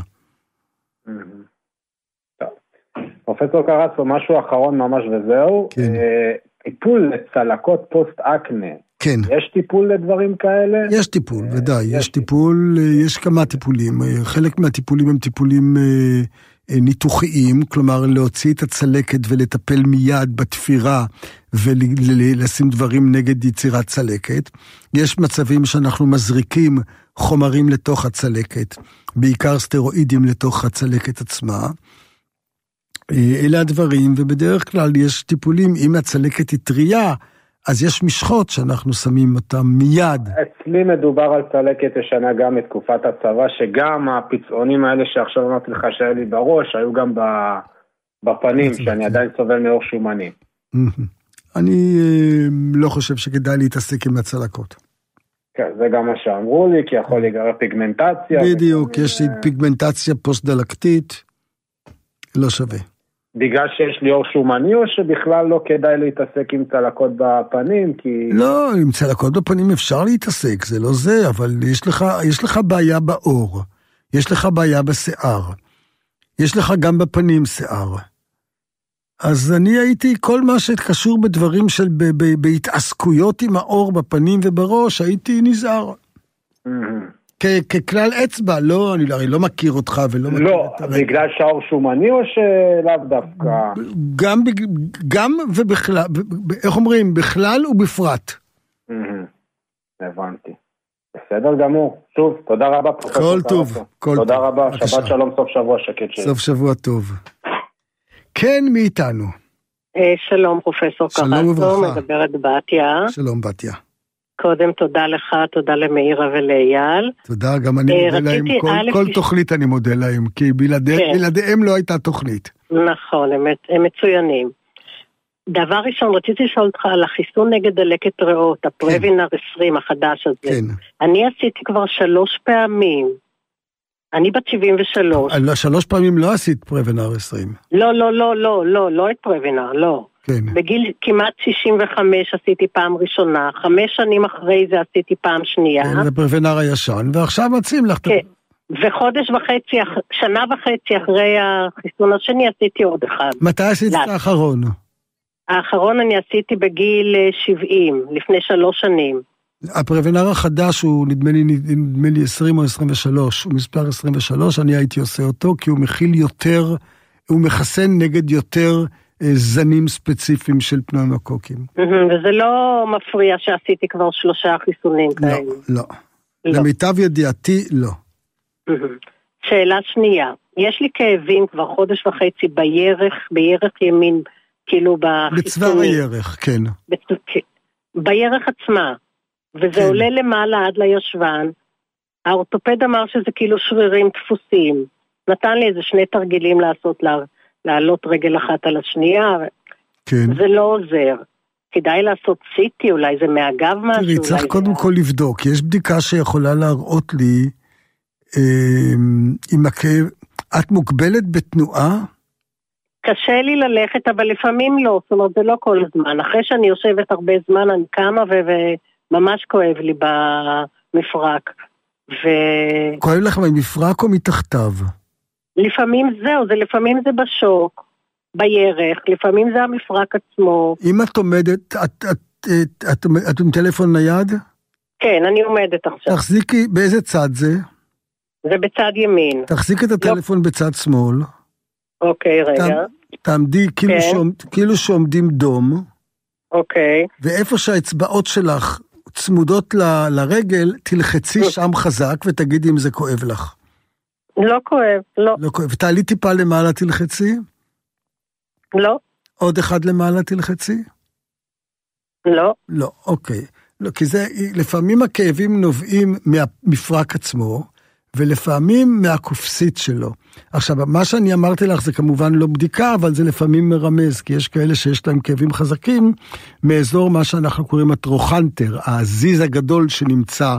פרופסור קרסו, משהו אחרון ממש וזהו. טיפול לצלקות פוסט-אקנה. כן. יש טיפול לדברים כאלה? יש טיפול, ודאי. יש טיפול, יש כמה טיפולים. חלק מהטיפולים הם טיפולים ניתוחיים, כלומר להוציא את הצלקת ולטפל מיד בתפירה ולשים דברים נגד יצירת צלקת. יש מצבים שאנחנו מזריקים חומרים לתוך הצלקת, בעיקר סטרואידים לתוך הצלקת עצמה. אלה הדברים, ובדרך כלל יש טיפולים, אם הצלקת היא טריה, אז יש משחות שאנחנו שמים אותם מיד. אצלי מדובר על צלקת ישנה גם מתקופת הצבא, שגם הפצעונים האלה שעכשיו אמרתי לך שהיה לי בראש, היו גם בפנים, שאני עדיין סובל מאור שומני. אני לא חושב שכדאי להתעסק עם הצלקות. כן, זה גם מה שאמרו לי, כי יכול להיגרר פיגמנטציה. בדיוק, יש לי פיגמנטציה פוסט-דלקתית, לא שווה. בגלל שיש לי אור שומני, או שבכלל לא כדאי להתעסק עם צלקות בפנים? כי... לא, עם צלקות בפנים אפשר להתעסק, זה לא זה, אבל יש לך בעיה באור, יש לך בעיה בשיער, יש לך גם בפנים שיער. אז אני הייתי, כל מה שקשור בדברים של, בהתעסקויות עם האור בפנים ובראש, הייתי נזהר. ככלל אצבע, לא, אני הרי לא מכיר אותך ולא מכיר לא, בגלל שעור שומני או שלאו דווקא? גם ובכלל, איך אומרים, בכלל ובפרט. הבנתי. בסדר גמור. שוב, תודה רבה פרופסור. כל טוב. תודה רבה, שבת שלום, סוף שבוע שקט שלי. סוף שבוע טוב. כן, מי איתנו? שלום פרופסור קרסו, מדברת בתיה. שלום בתיה. קודם תודה לך, תודה למאירה ולאייל. תודה, גם אני מודה להם, כל תוכנית אני מודה להם, כי בלעדיהם לא הייתה תוכנית. נכון, הם מצוינים. דבר ראשון, רציתי לשאול אותך על החיסון נגד דלקת ריאות, הפרבינר 20 החדש הזה. כן. אני עשיתי כבר 3 פעמים. אני בת 73. 3 פעמים לא עשית פרבינר 20. לא את פרבינר, לא. כן. בגיל כמעט 65 עשיתי פעם ראשונה, 5 שנים אחרי זה עשיתי פעם שנייה. כן, זה פרבינר הישן, ועכשיו מציעים לך. כן, וחודש וחצי, שנה וחצי אחרי החיסון השני עשיתי עוד אחד. מתי עשית את האחרון? האחרון אני עשיתי בגיל 70, לפני 3 שנים. הפרבינר החדש הוא נדמה לי 20 או 23, הוא מספר 23, אני הייתי עושה אותו, כי הוא מכיל יותר, הוא מחסן נגד יותר זנים ספציפיים של פנאומוקוקים. וזה לא מפריע שעשיתי כבר 3 חיסונים כאלה. לא. למיטב ידיעתי, לא. שאלה שנייה, יש לי כאבים כבר חודש וחצי בירך ימין, כאילו בחיסונים. בצוואר הירך, כן. בירך עצמה, וזה עולה למעלה עד לישבן. האורתופד אמר שזה כאילו שרירים דפוסים. נתן לי איזה 2 תרגילים לעלות רגל אחת על השנייה. כן. זה לא עוזר. כדאי לעשות סיטי, אולי זה מהגב משהו. תראי, צריך קודם כל לבדוק. יש בדיקה שיכולה להראות לי, עם הכאב, את מוגבלת בתנועה? קשה לי ללכת, אבל לפעמים לא. זאת אומרת, זה לא כל הזמן. אחרי שאני יושבת הרבה זמן, אני קמה ממש כואב לי במפרק. כואב לך במפרק או מתחתיו? לפעמים לפעמים זה בשוק, בירך, לפעמים זה המפרק עצמו. אם את עומדת, את עם טלפון נייד? כן, אני עומדת עכשיו. תחזיקי, באיזה צד זה? זה בצד ימין. תחזיק את הטלפון בצד שמאל. אוקיי, רגע. תעמדי כאילו שעומדים דום. אוקיי. ואיפה שהאצבעות שלך צמודות לרגל, תלחצי שם חזק ותגידי אם זה כואב לך. לא כואב, לא. לא כואב. תעלי טיפה למעלה תלחצי? לא. עוד אחד למעלה תלחצי? לא. לא, אוקיי. לא, כי זה, לפעמים הכאבים נובעים מהמפרק עצמו, ולפעמים מהקופסית שלו. עכשיו, מה שאני אמרתי לך זה כמובן לא בדיקה, אבל זה לפעמים מרמז, כי יש כאלה שיש להם כאבים חזקים, מאזור מה שאנחנו קוראים הטרוכנטר, הזיז הגדול שנמצא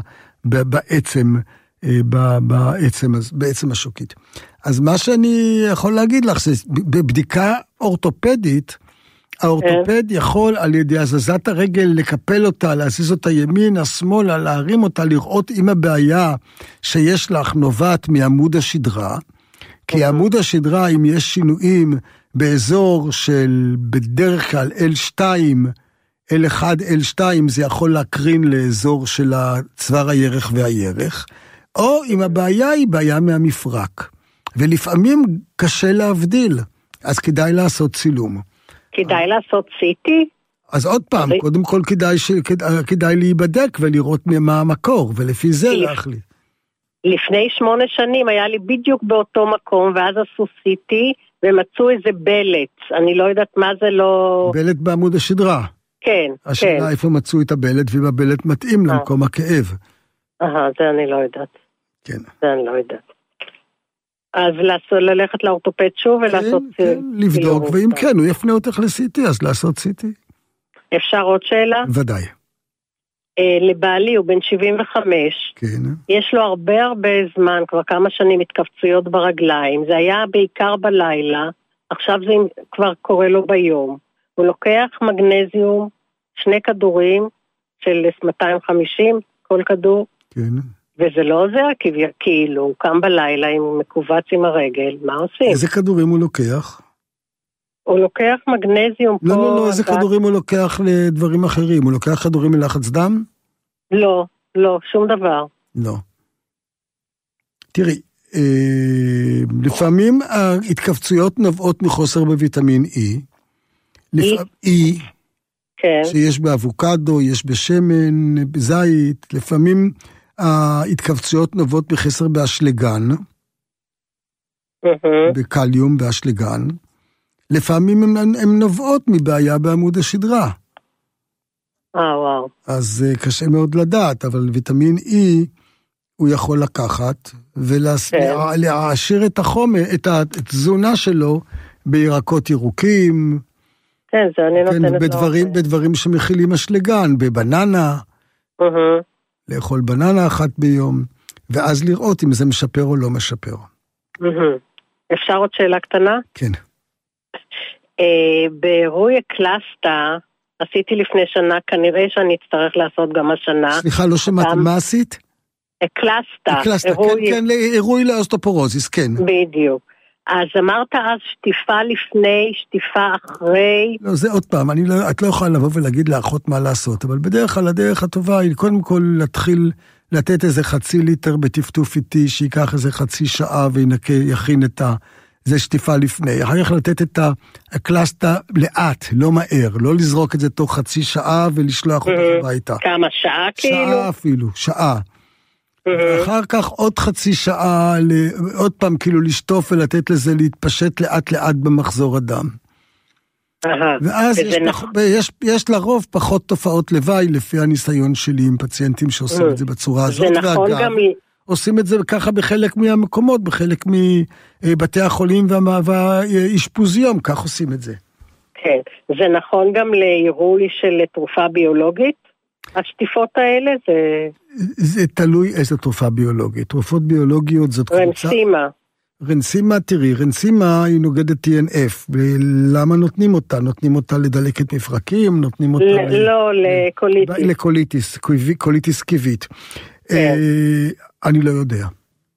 בעצם השוקית. אז מה שאני יכול להגיד לך, זה בבדיקה אורתופדית, האורתופד יכול על ידי הזזת הרגל לקפל אותה, להזיז אותה ימינה, שמאלה, להרים אותה, לראות אם הבעיה שיש לך נובעת מעמוד השדרה, כי עמוד השדרה, אם יש שינויים באזור של בדרך כלל L2, L1, L2, זה יכול להקרין לאזור של צוואר הירך והירך, או אם הבעיה היא בעיה מהמפרק, ולפעמים קשה להבדיל, אז כדאי לעשות צילום. כדאי לעשות סיטי? אז עוד פעם, קודם כל כדאי להיבדק ולראות מה המקור, ולפי זה להחליט. לפני 8 שנים היה לי בדיוק באותו מקום, ואז עשו סיטי, ומצאו איזה בלט. אני לא יודעת מה זה לא... בלט בעמוד השדרה. כן, השאלה איפה מצאו את הבלט, ואם הבלט מתאים למקום הכאב. זה אני לא יודעת. כן. זה אני לא יודעת. אז ללכת לאורתופד שוב ולעשות... כן, לבדוק, ואם כן, הוא יפנה אותך לסיטי, אז לעשות סיטי. אפשר עוד שאלה? ודאי. לבעלי, הוא בן 75. כן. יש לו הרבה זמן, כבר כמה שנים התכווצויות ברגליים. זה היה בעיקר בלילה, עכשיו זה כבר קורה לו ביום. הוא לוקח מגנזיום, 2 כדורים של 250, כל כדור. כן. וזה לא עוזר, כאילו, הוא קם בלילה, הוא מקובץ עם הרגל, מה עושים? איזה כדורים הוא לוקח? הוא לוקח מגנזיום פה... לא, איזה כדורים הוא לוקח לדברים אחרים? הוא לוקח כדורים מלחץ דם? לא, שום דבר. לא. תראי, לפעמים ההתכווצויות נובעות מחוסר בוויטמין E. E, שיש באבוקדו, יש בשמן, בזית, לפעמים ההתכווצויות נובעות בחסר באשלגן, בקליום באשלגן, לפעמים הן נובעות מבעיה בעמוד השדרה. וואו. אז קשה מאוד לדעת, אבל ויטמין E הוא יכול לקחת ולהעשיר את החומר, את התזונה שלו בירקות ירוקים, כן, זה אני נותנת בדברים שמכילים אשלגן, בבננה, לאכול בננה אחת ביום, ואז לראות אם זה משפר או לא משפר. אפשר עוד שאלה קטנה? כן. באירועי קלאסטה, עשיתי לפני שנה, כנראה שאני אצטרך לעשות גם השנה. סליחה, לא שמעתי, מה עשית? קלאסטה. כן, אירועי לאוסטופורוזיס, כן. בדיוק. אז אמרת אז שטיפה לפני, שטיפה אחרי. לא, זה עוד פעם, את לא יכולה לבוא ולהגיד לאחות מה לעשות, אבל בדרך כלל הדרך הטובה היא קודם כל להתחיל לתת איזה חצי ליטר בטפטוף איטי, שיקח איזה חצי שעה ויכין את זה שטיפה לפני. אחר כך לתת את הקלאסטה לאט, לא מהר, לא לזרוק את זה תוך חצי שעה ולשלוח אותך הביתה. כמה שעה כאילו? שעה אפילו, שעה. ואחר כך עוד חצי שעה, עוד פעם כאילו לשטוף ולתת לזה להתפשט לאט לאט במחזור הדם. ואז יש לרוב פחות תופעות לוואי, לפי הניסיון שלי עם פציינטים שעושים את זה בצורה הזאת. זה נכון גם לי. עושים את זה ככה בחלק מהמקומות, בחלק מבתי החולים והאשפוז יום, כך עושים את זה. כן, זה נכון גם לעירוי של תרופה ביולוגית? השטיפות האלה זה תלוי איזה תרופה ביולוגית. תרופות ביולוגיות זאת רנסימה. רנסימה, תראי, רנסימה היא נוגדת TNF. למה נותנים אותה? נותנים אותה לדלקת מפרקים, נותנים אותה לקוליטיס. קוליטיס קיבית. אני לא יודע.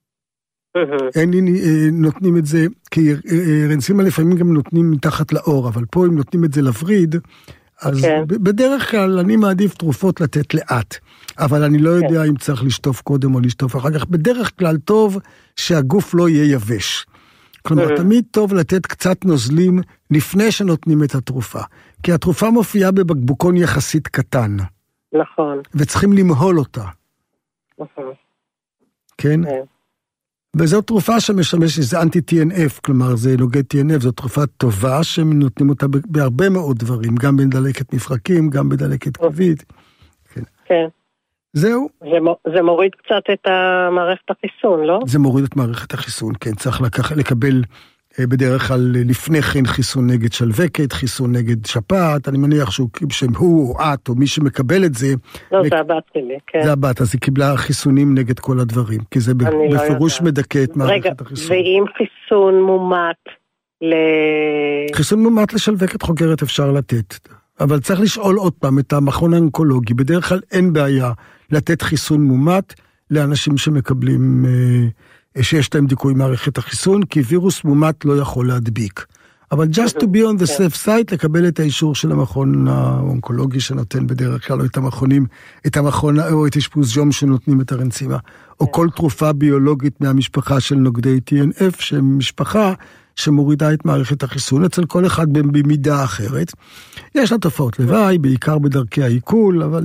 נותנים את זה, כי רנסימה לפעמים גם נותנים מתחת לאור, אבל פה אם נותנים את זה לווריד, אז בדרך כלל אני מעדיף תרופות לתת לאט, אבל אני לא יודע אם צריך לשטוף קודם או לשטוף אחר כך. בדרך כלל טוב שהגוף לא יהיה יבש. כלומר, תמיד טוב לתת קצת נוזלים לפני שנותנים את התרופה, כי התרופה מופיעה בבקבוקון יחסית קטן. נכון. וצריכים למהול אותה. נכון. כן? וזו תרופה שמשמשת, זה אנטי-TNF, כלומר זה נוגד TNF, זו תרופה טובה שנותנים אותה בהרבה מאוד דברים, גם בדלקת מפרקים, גם בדלקת כבד. כן. זהו. זה מוריד קצת את מערכת החיסון, לא? זה מוריד את מערכת החיסון, כן. צריך לקבל בדרך כלל לפני כן חיסון נגד שלווקת, חיסון נגד שפעת, אני מניח שהוא או את, או מי שמקבל את זה. לא, זה הבת שלי, כן. זה הבת, אז היא קיבלה חיסונים נגד כל הדברים, כי זה בפירוש מדכא את מערכת החיסון. רגע, ואם חיסון מומט חיסון מומט לשלווקת חוגרת אפשר לתת, אבל צריך לשאול עוד פעם את המכון האונקולוגי, בדרך כלל אין בעיה לתת חיסון מומט לאנשים שמקבלים שיש להם דיכוי מערכת החיסון, כי וירוס מומט לא יכול להדביק. אבל just to be on the safe side, לקבל את האישור של המכון האונקולוגי שנותן בדרך כלל, או את המכון, או את אשפוז יום שנותנים את הרנסימה, או כל תרופה ביולוגית מהמשפחה של נוגדי TNF, שמשפחה שמורידה את מערכת החיסון, אצל כל אחד במידה אחרת. יש לה תופעות לוואי, בעיקר בדרכי העיכול, אבל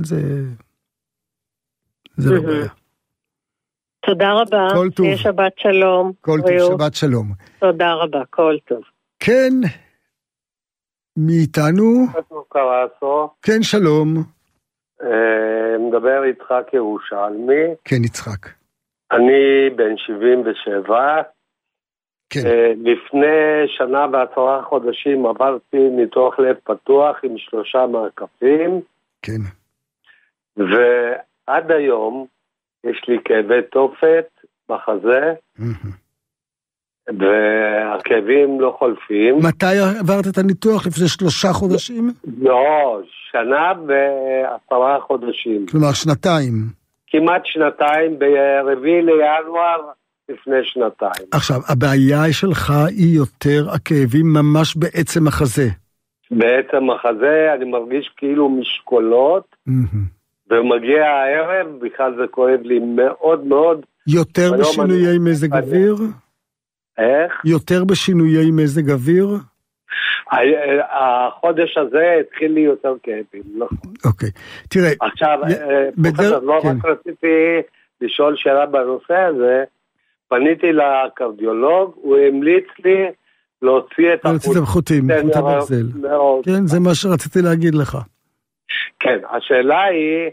זה לא בעיה. תודה רבה, שיהיה שבת שלום. כל טוב, שבת שלום. תודה רבה, כל טוב. כן, מאיתנו. כן, שלום. מדבר יצחק ירושלמי. כן, יצחק. אני בן 77. כן. לפני שנה ו10 חודשים עברתי ניתוח לב פתוח עם 3 מעקפים. כן. ועד היום יש לי כאבי תופת בחזה, והכאבים לא חולפים. מתי עברת את הניתוח? לפני 3 חודשים? לא, 1 שנה ו10 חודשים. כלומר 2. כמעט 2, ב4 לינואר לפני 2. עכשיו, הבעיה שלך היא יותר הכאבים ממש בעצם החזה. בעצם החזה, אני מרגיש כאילו משקולות, ומגיע הערב, בכלל זה כואב לי מאוד מאוד, יותר בשינויי מזג אוויר? איך? יותר בשינויי מזג אוויר? החודש הזה התחיל לי יותר כאבים, נכון. אוקיי, תראה. עכשיו, פרופסור, לא רק רציתי לשאול שאלה בנושא הזה, פניתי לקרדיולוג, הוא המליץ לי להוציא את החוטים, חוטי ברזל. כן, זה מה שרציתי להגיד לך. כן, השאלה היא,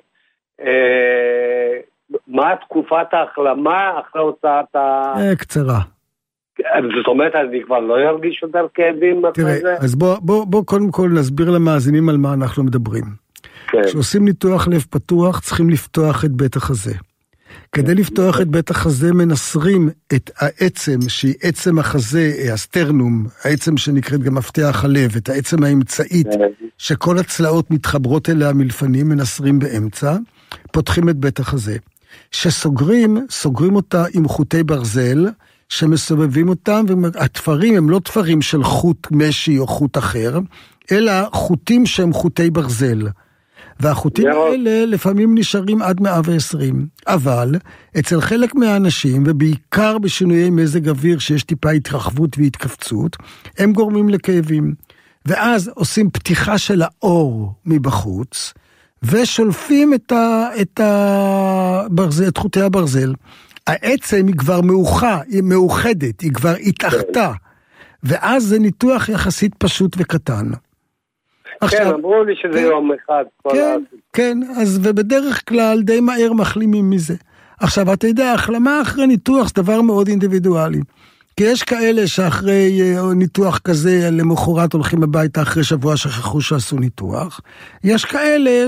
מה תקופת ההחלמה אחרי הוצאת קצרה. זאת אומרת, אני כבר לא ארגיש יותר כאבים אחרי זה? אז בוא קודם כל נסביר למאזינים על מה אנחנו מדברים. כשעושים ניתוח לב פתוח, צריכים לפתוח את בית החזה. כדי לפתוח את בית החזה, מנסרים את העצם, שהיא עצם החזה, הסטרנום, העצם שנקראת גם מפתח הלב, את העצם האמצעית, שכל הצלעות מתחברות אליה מלפנים, מנסרים באמצע, פותחים את בית החזה. שסוגרים, סוגרים אותה עם חוטי ברזל, שמסובבים אותם, והתפרים הם לא תפרים של חוט משי או חוט אחר, אלא חוטים שהם חוטי ברזל. והחוטים האלה לפעמים נשארים עד 120. אבל אצל חלק מהאנשים, ובעיקר בשינויי מזג אוויר שיש טיפה התרחבות והתכווצות, הם גורמים לכאבים. ואז עושים פתיחה של האור מבחוץ, ושולפים את חוטי הברזל. העצם היא כבר היא מאוחדת, היא כבר התאחתה. ואז זה ניתוח יחסית פשוט וקטן. כן, אמרו לי שזה יום אחד. כן, אז ובדרך כלל די מהר מחלימים מזה. עכשיו, אתה יודע, החלמה אחרי ניתוח זה דבר מאוד אינדיבידואלי. כי יש כאלה שאחרי ניתוח כזה, למחרת הולכים הביתה אחרי שבוע שכחו שעשו ניתוח. יש כאלה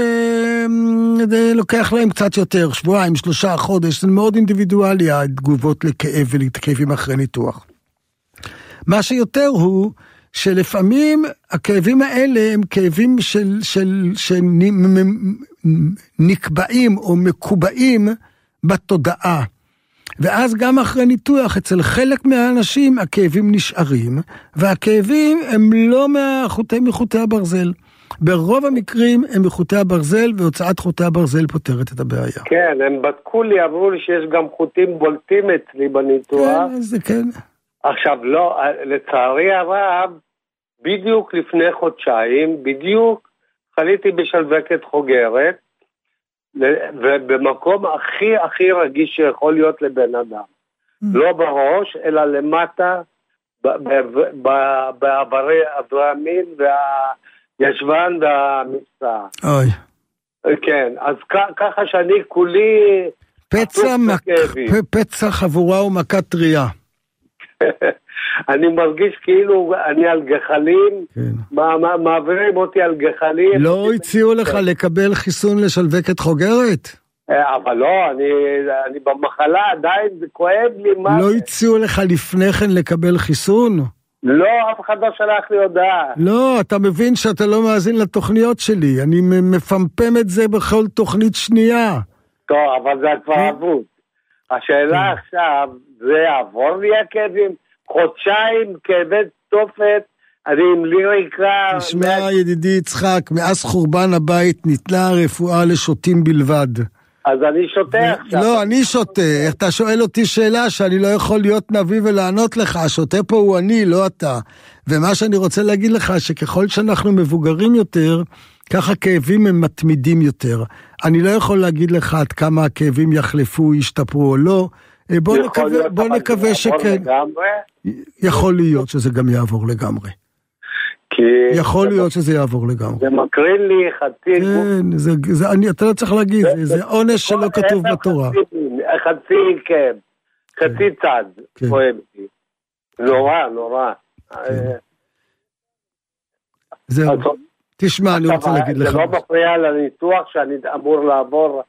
שלוקח להם קצת יותר, שבועיים, 3 חודש, זה מאוד אינדיבידואלי, התגובות לכאב ולכאבים אחרי ניתוח. מה שיותר הוא, שלפעמים הכאבים האלה הם כאבים שנקבעים או מקובעים בתודעה. ואז גם אחרי ניתוח, אצל חלק מהאנשים הכאבים נשארים, והכאבים הם לא מחוטי הברזל. ברוב המקרים הם מחוטי הברזל, והוצאת חוטי הברזל פותרת את הבעיה. כן, הם בדקו לי, אמרו לי שיש גם חוטים בולטים אצלי בניתוח. כן, זה כן. עכשיו, לא, לצערי הרב, בדיוק לפני חודשיים, בדיוק חליתי בשלווקת חוגרת, ובמקום הכי רגיש שיכול להיות לבן אדם. לא בראש, אלא למטה, בעברי המין והישבן והמצע. אוי. כן, אז ככה שאני כולי... פצע חבורה ומכה טריה. אני מרגיש כאילו אני על גחלים, מעבירים אותי על גחלים. לא הציעו לך לקבל חיסון לשלווקת חוגרת? אבל לא, אני במחלה עדיין, זה כואב לי. לא הציעו לך לפני כן לקבל חיסון? לא, אף אחד לא שלח לי הודעה. לא, אתה מבין שאתה לא מאזין לתוכניות שלי, אני מפמפם את זה בכל תוכנית שנייה. טוב, אבל זה כבר עבוד. השאלה עכשיו, זה יעבור לי הכאבים? חודשיים כאבי תופת, אני עם ליריקה... תשמע ידידי יצחק, מאז חורבן הבית ניתנה הרפואה לשוטים בלבד. אז אני שותה עכשיו. לא, אני שותה. אתה שואל אותי שאלה שאני לא יכול להיות נביא ולענות לך. השותה פה הוא אני, לא אתה. ומה שאני רוצה להגיד לך, שככל שאנחנו מבוגרים יותר, ככה כאבים הם מתמידים יותר. אני לא יכול להגיד לך עד כמה הכאבים יחלפו, ישתפרו או לא. בוא נקווה שכן. יכול להיות שזה גם יעבור לגמרי. יכול להיות שזה יעבור לגמרי. זה מקרין לי חצי... כן, אתה לא צריך להגיד, זה עונש שלא כתוב בתורה. חצי צד, כואב לי. נורא. זהו, תשמע, אני רוצה להגיד לך. זה לא מפריע לניתוח שאני אמור לעבור...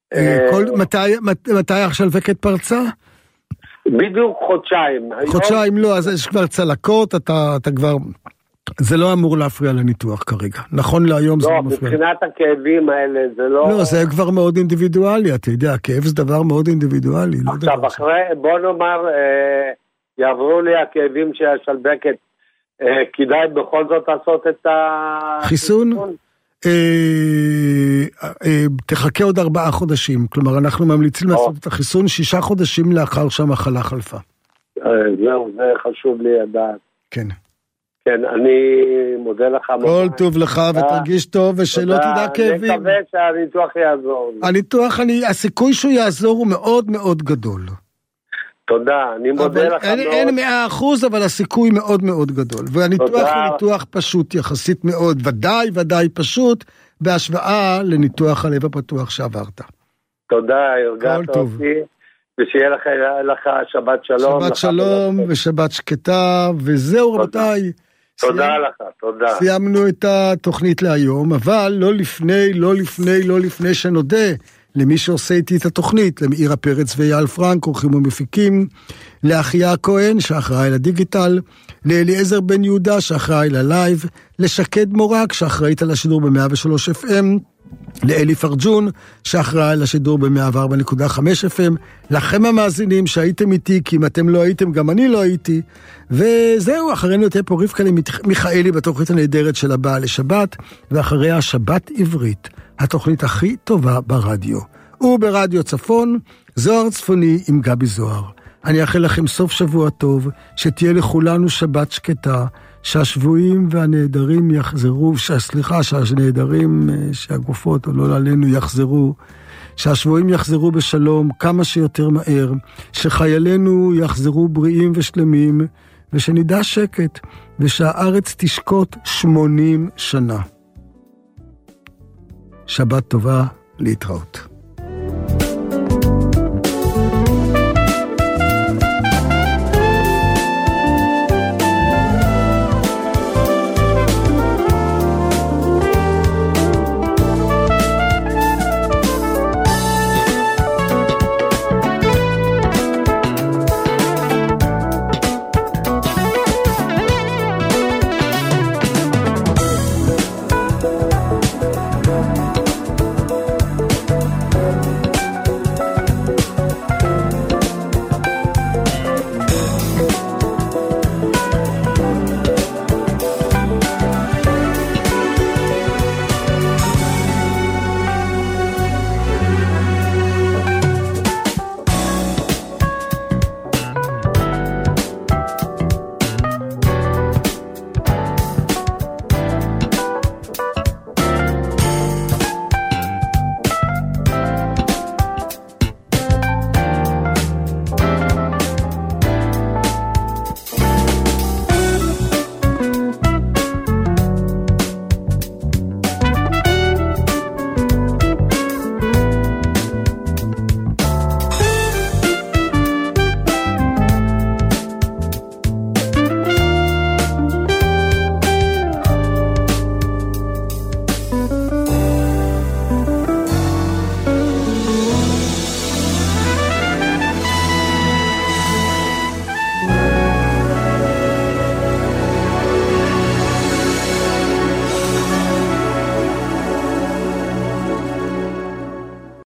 מתי השלווקת פרצה? בדיוק חודשיים. חודשיים לא, אז יש כבר צלקות, אתה כבר... זה לא אמור להפריע לניתוח כרגע. נכון להיום זה לא מפריע. לא, מבחינת הכאבים האלה זה לא... לא, זה כבר מאוד אינדיבידואלי, אתה יודע, הכאב זה דבר מאוד אינדיבידואלי. עכשיו, אחרי, בוא נאמר, יעברו לי הכאבים של השלווקת, כדאי בכל זאת לעשות את חיסון? תחכה עוד 4 חודשים. כלומר, אנחנו ממליצים לעשות את החיסון 6 חודשים לאחר שהמחלה חלפה. זהו, זה חשוב לי לדעת. כן. כן, אני מודה לך. כל טוב לך ותרגיש טוב ושלא תדע כאבים. אני מקווה שהניתוח יעזור. הסיכוי שהוא יעזור הוא מאוד מאוד גדול. תודה, אני מודה לך מאוד. אין 100%, אבל הסיכוי מאוד מאוד גדול. והניתוח הוא ניתוח פשוט יחסית מאוד, ודאי פשוט, בהשוואה לניתוח הלב הפתוח שעברת. תודה, הרגעת אותי, ושיהיה לך שבת שלום. שבת שלום ושבת שקטה, וזהו רבותיי. תודה לך, תודה. סיימנו את התוכנית להיום, אבל לא לפני שנודה למי שעושה איתי את התוכנית, למאירה פרץ ויעל פרנק, עורכים ומפיקים, לאחיה כהן, שאחראי לדיגיטל, לאליעזר בן יהודה, שאחראי ללייב, לשקד מורק, שאחראית על השידור ב-103 FM, לאלי פרג'ון, שאחראי על השידור ב-104.5 FM, לכם המאזינים שהייתם איתי, כי אם אתם לא הייתם, גם אני לא הייתי, וזהו, אחרינו תהיה פה רבקה מיכאלי בתוכנית הנהדרת של הבאה לשבת, ואחריה שבת עברית. התוכנית הכי טובה ברדיו. וברדיו צפון, זוהר צפוני עם גבי זוהר. אני אאחל לכם סוף שבוע טוב, שתהיה לכולנו שבת שקטה, שהשבויים והנהדרים יחזרו, שהנהדרים, שהגופות או לא עלינו יחזרו, שהשבויים יחזרו בשלום כמה שיותר מהר, שחיילינו יחזרו בריאים ושלמים, ושנדע שקט, ושהארץ תשקוט 80 שנה. שבת טובה, להתראות.